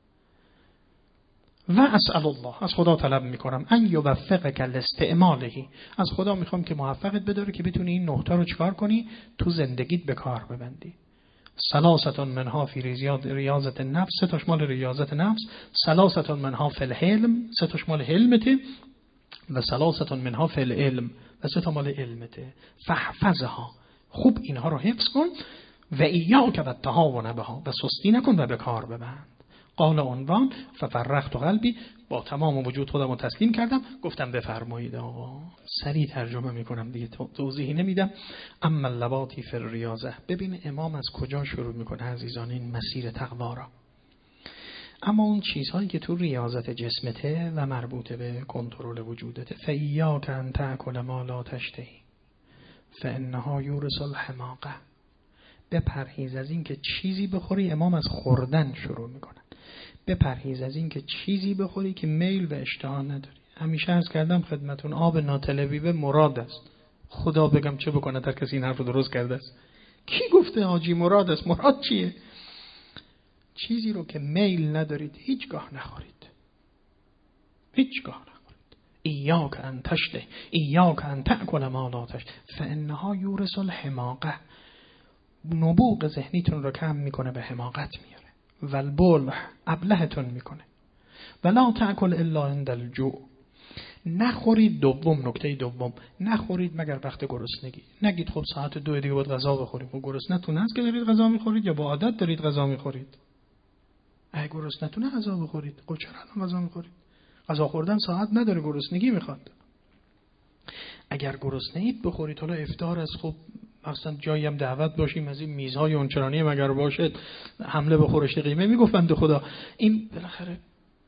و اسأل الله، از خدا طلب میکنم ان یوفقک لاستعماله، از خدا میخوام که موفقت بداره که بتونی این نقطه رو چکار کنی، تو زندگیت به کار ببندی. ثلاثه منها فی ریاضت النفس، سه تاش مال ریاضت نفس، ثلاثه منها فی الحلم، سه تاش مال حلمته، و ثلاثه منها فی العلم، و سه تا مال علمته. فحفظها، خوب اینها رو حفظ کن. و ایاک و التهاون بها، و سستی نکن و به کار ببند. قال عنوان ففرغت قلبی، با تمام وجود خودم رو تسلیم کردم، گفتم بفرمایید آقا. سریع ترجمه میکنم دیگه، توضیحی نمیدم. اما اللواتی فی الریاضه، ببین امام از کجا شروع میکنه عزیزان این مسیر تقوا را. اما اون چیزهایی که تو ریاضت جسمته و مربوطه به کنترل وجودته، فایاک ان تأکل ما لا تشتهی فانها یورث الحماقه، بپرهیز از این که چیزی بخوری. امام از خوردن شروع میکنن. بپرهیز از این که چیزی بخوری که میل و اشتها نداری. همیشه عرض کردم خدمتون آب ناطلبی به مراد است. خدا بگم چه بکنه تا کسی این حرف رو درست کرده است. کی گفته حاجی مراد است؟ مراد چیه؟ چیزی رو که میل ندارید هیچگاه نخورید، هیچگاه نخورید. ایاک ان تشته ایاک ان تأکل ما لا تشته فانها یورث الحماقه، نبوغ ذهنیتون رو کم میکنه، به حماقت میاره. والبلح ابلهتون میکنه. ولا تأکل الا عند الجوع، نخورید. دوم، نکته دوم، نخورید مگر وقت گرسنگی. نگید خب ساعت دو دیگه باید غذا بخوریم. خب گرسنتون هست که دارید غذا میخورید یا با عادت دارید غذا میخورید؟ اگه گرسنتونه غذا بخورید. خب چرا الان غذا میخورید؟ غذا خوردن ساعت نداره، گرسنگی میخواد. اگر گرسنه‌اید بخورید. حالا افطار است، خب مثلا جایی هم دعوت باشیم از این میزهای اونچنانی مگر باشد حمله به خورشت قیمه میگفتند خدا. این بالاخره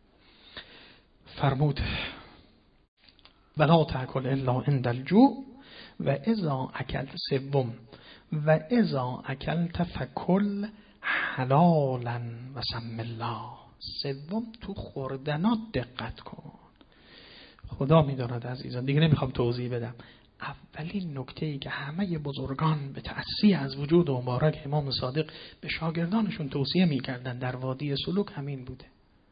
فرمود ولا تاکل الا عند الجوع و اذا اکلت. سوم، و اذا اکلت فکل حلالا و سم الله. سوم، تو خوردنات دقت کن. خدا میداند عزیزان، دیگه نمیخوام توضیح بدم. اولین نکته ای که همه بزرگان به تأسی از وجود مبارک امام صادق به شاگردانشون توصیه میکردن در وادی سلوک همین بوده.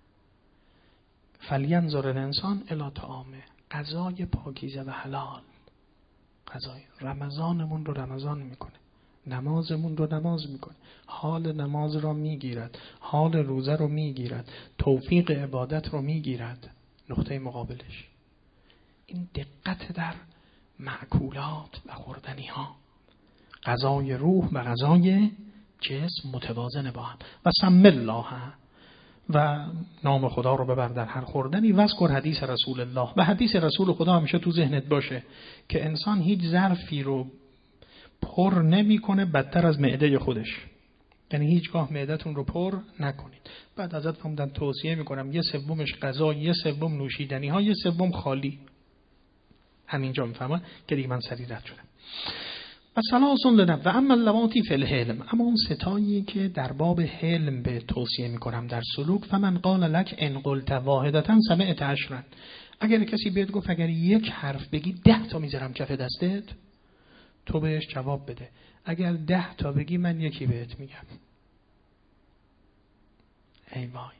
فلینظر الانسان الی طعامه. غذای پاکیزه و حلال. غذای رمضانمون رو رمضان میکنه، نمازمون رو نماز میکنه، حال نماز رو میگیرد، حال روزه رو میگیرد، توفیق عبادت رو میگیرد. نقطه مقابلش این دقت در مأکولات و خوردنی ها. غذای روح و غذای جسم متوازن با هم. و سم الله، و نام خدا رو ببر در هر خوردنی. و اذکر حدیث رسول الله. و حدیث رسول خدا همیشه تو ذهنت باشه که انسان هیچ ظرفی رو پر نمیکنه بدتر از معده خودش. یعنی هیچگاه معدتون رو پر نکنید. بعد ازت فهمیدن توصیه میکنم یه سومش غذا، یه سوم نوشیدنی ها، یه سوم خالی. همینجا میفهمم که دیگه من سریع رد شدم. و سلاسون لنب و اما اللواتی فی الحلم. اما اون ستایی که در باب حلم به توصیه میکنم در سلوک. فمن قال لک ان قلت واحدتا سمعت عشرا. اگر کسی بهت گفت اگر یک حرف بگی ده تا میذارم کف دستت، تو بهش جواب بده اگر ده تا بگی من یکی بهت میگم. ای وای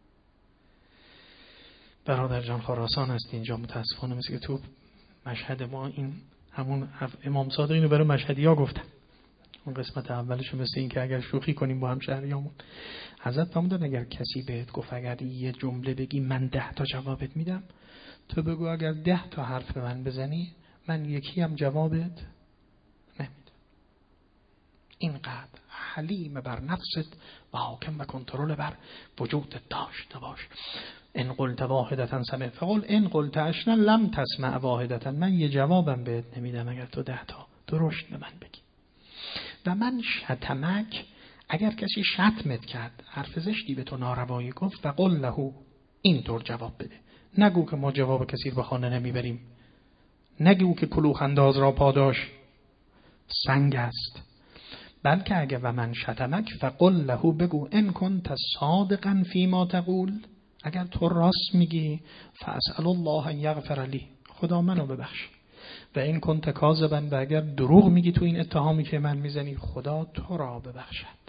برادر جان، خراسان است اینجا. متاسفانه مثل که تو مشهد ما این همون امام صادق اینو برای مشهدی ها گفتن. اون قسمت اولشو مثل این که اگر شوخی کنیم با هم شهریامون. حضرت فرمودن اگر کسی بهت گفت اگر یه جمله بگی من ده تا جوابت میدم، تو بگو اگر ده تا حرف به من بزنی من یکی هم جوابت نمیدم. اینقدر حلیم بر نفست و حاکم و کنترل بر وجودت داشته باش. ان قلت واحدتا سمع فقل ان قلت عشرا لم تسمع واحدتا. من یه جوابم بهت نمیدم اگر تو ده تا درشت به من بگی. و من شتمک، اگر کسی شتمت کرد، حرف زشتی به تو ناروایی گفت، فقل له، اینطور جواب بده. نگو که ما جواب کسی رو به خانه نمیبریم. نگو که کلوخ انداز را پاداش سنگ است. بلکه اگر و من شتمک فقل له، بگو ان کنت صادقا فیما تقول، اگر تو راست میگی فاسأل الله ان یغفر لی، خدا منو ببخش. و این کنت کاذبا، و اگر دروغ میگی تو این اتهامی که من میزنی خدا تو را ببخشد.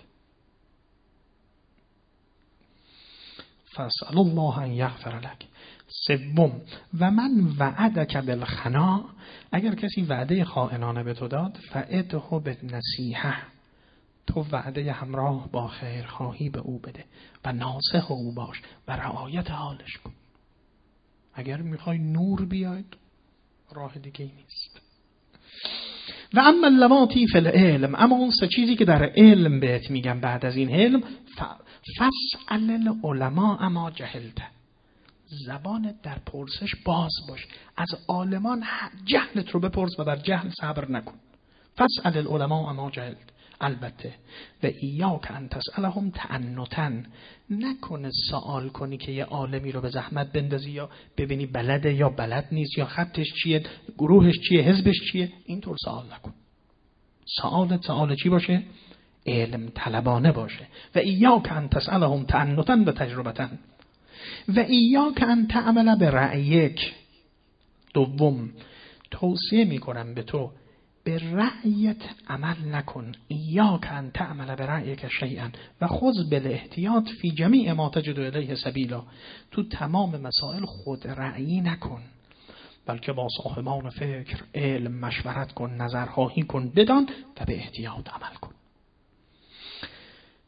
فاسأل الله ان یغفر لک. سوم، و من وعدک بالخنا، اگر کسی وعده خائنانه به تو داد، فعده بالنصیحه، تو وعده همراه با خیرخواهی به او بده و ناصح او باش و رعایت حالش کن. اگر میخوای نور بیاید راه دیگه ای نیست. و اما اللواتی فی العلم، اما اون سه چیزی که در علم بهت میگم بعد از این علم، فاسأل العلماء ما جهلت، زبانت در پرسش باز باش. از عالمان جهلت رو بپرس و بر جهل صبر نکن. فاسأل العلماء ما جهلت. البته و ایاک ان تسألهم تعنتا، نکنه سوال کنی که یه عالمی رو به زحمت بندازی یا ببینی بلده یا بلد نیست یا خطش چیه، گروهش چیه، حزبش چیه. اینطور سوال نکن. سوالت سوال چی باشه؟ علم طلبانه باشه. و ایاک ان تسألهم تعنتا و تجربتا و ایاک ان تعمل برأیک. دوم، توصیه میکنم به تو به رأیت عمل نکن. ایاک ان تعمل برأیک شیئا و خذ بالاحتیاط فی جمیع ما تجد الیه سبیلا. تو تمام مسائل خود رأیی نکن، بلکه با صاحبان فکر علم مشورت کن، نظرخواهی کن، بدان و به احتیاط عمل کن.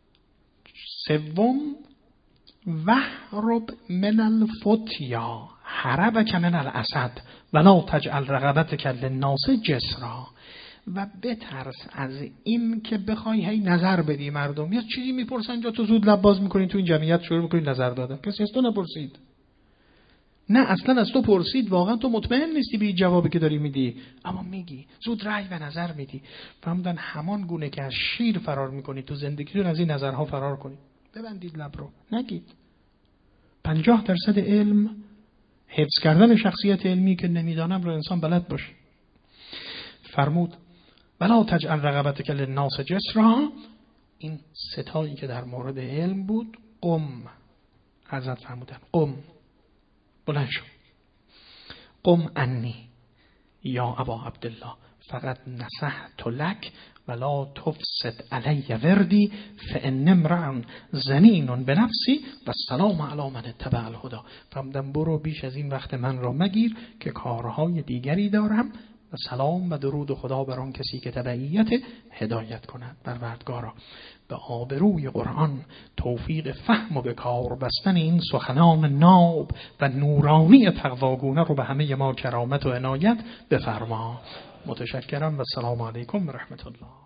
سوم، وهرب من الفتیا حربک من الاسد ولا تجعل رقبتک للناس جسرا. و بترس از این که بخوای هی نظر بدی مردم یا چیزی میپرسن جا تو زود لب باز میکنین تو این جمعیت شروع میکنین نظر دادن. کسی از تو نپرسید. نه اصلا از تو پرسید، واقعا تو مطمئن نیستی به جوابی که داری میدی اما میگی، زود رأی و نظر میدی. فهمیدن همان گونه که از شیر فرار میکنی تو زندگیتون از این نظرها فرار کنید. ببندید لب رو، نگید. پنجاه درصد علم حفظ کردن شخصیت علمی که نمیدانم رو انسان بلد باشه. فرمود ولا تجعل رقبتک للناس جسرا. این ستایی که در مورد علم بود. قم، حضرت فرمودن قم، بلند شو. قم انی یا ابا عبدالله فقط نصحت لک ولا تفسد علی وردی فان امرأ زنین بنفسی و السلام علی من اتبع الهدی. فرمودن برو بیش از این وقت من را مگیر که کارهای دیگری دارم و سلام و درود خدا بر آن کسی که تبعیت هدایت کند. پروردگارا به آبروی قرآن توفیق فهم و به کار بستن این سخنان ناب و نورانی تقواگونه رو به همه ما کرامت و عنایت بفرما. متشکرم و السلام علیکم و رحمت الله.